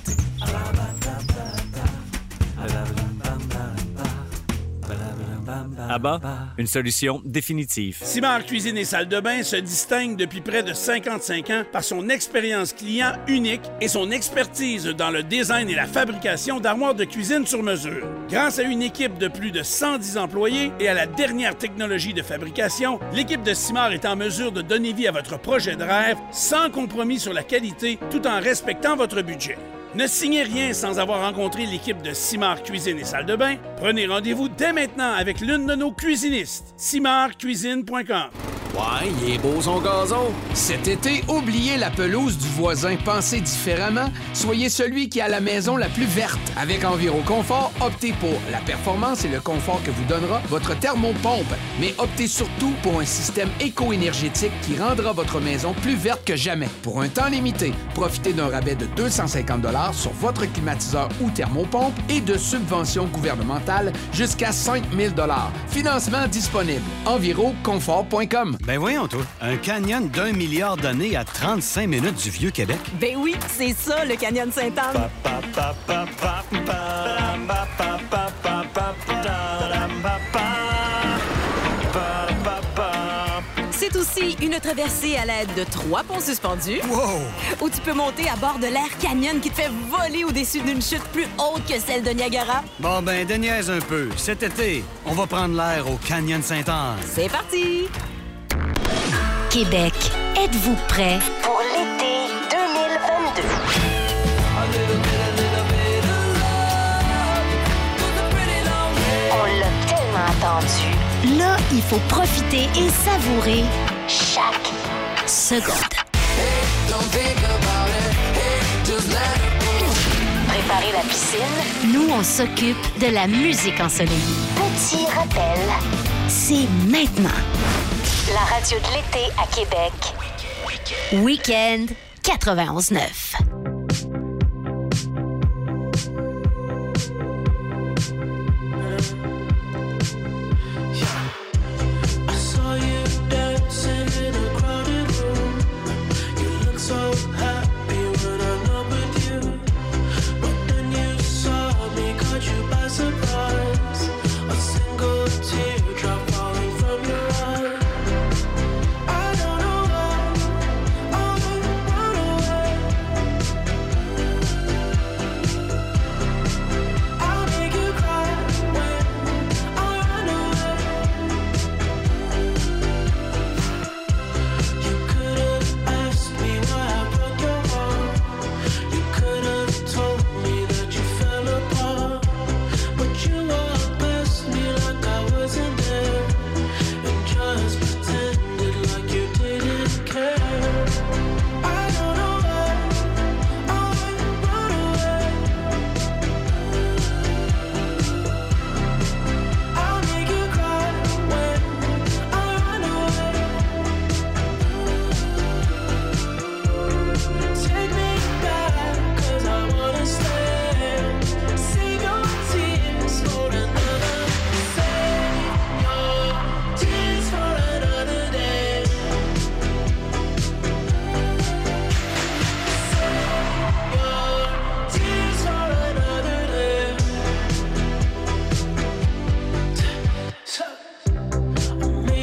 Abba, une solution définitive. Simard Cuisine et Salle de Bain se distingue depuis près de cinquante-cinq ans par son expérience client unique et son expertise dans le design et la fabrication d'armoires de cuisine sur mesure. Grâce à une équipe de plus de cent dix employés et à la dernière technologie de fabrication, l'équipe de Simard est en mesure de donner vie à votre projet de rêve sans compromis sur la qualité tout en respectant votre budget. Ne signez rien sans avoir rencontré l'équipe de Simard Cuisine et Salle de Bain. Prenez rendez-vous dès maintenant avec l'une de nos cuisinistes. simard cuisine point com. Ouais, il est beau son gazon. Cet été, oubliez la pelouse du voisin. Pensez différemment. Soyez celui qui a la maison la plus verte. Avec Enviro Confort, optez pour la performance et le confort que vous donnera votre thermopompe. Mais optez surtout pour un système éco-énergétique qui rendra votre maison plus verte que jamais. Pour un temps limité, profitez d'un rabais de deux cent cinquante dollars sur votre climatiseur ou thermopompe et de subventions gouvernementales jusqu'à cinq mille dollars. Financement disponible. Enviro Confort point com. Ben voyons, toi. Un canyon d'un milliard d'années à trente-cinq minutes du Vieux-Québec. Ben oui, c'est ça, le Canyon Sainte-Anne. C'est aussi une traversée à l'aide de trois ponts suspendus. Wow! Où tu peux monter à bord de l'Air Canyon qui te fait voler au-dessus d'une chute plus haute que celle de Niagara. Bon, ben, déniaise un peu. Cet été, on va prendre l'air au Canyon Sainte-Anne. C'est parti! Québec, êtes-vous prêts pour l'été deux mille vingt-deux? On l'a tellement attendu. Là, il faut profiter et savourer chaque seconde. Préparez la piscine. Nous, on s'occupe de la musique ensoleillée. Petit rappel, c'est maintenant. La radio de l'été à Québec. Week-end quatre-vingt-onze neuf.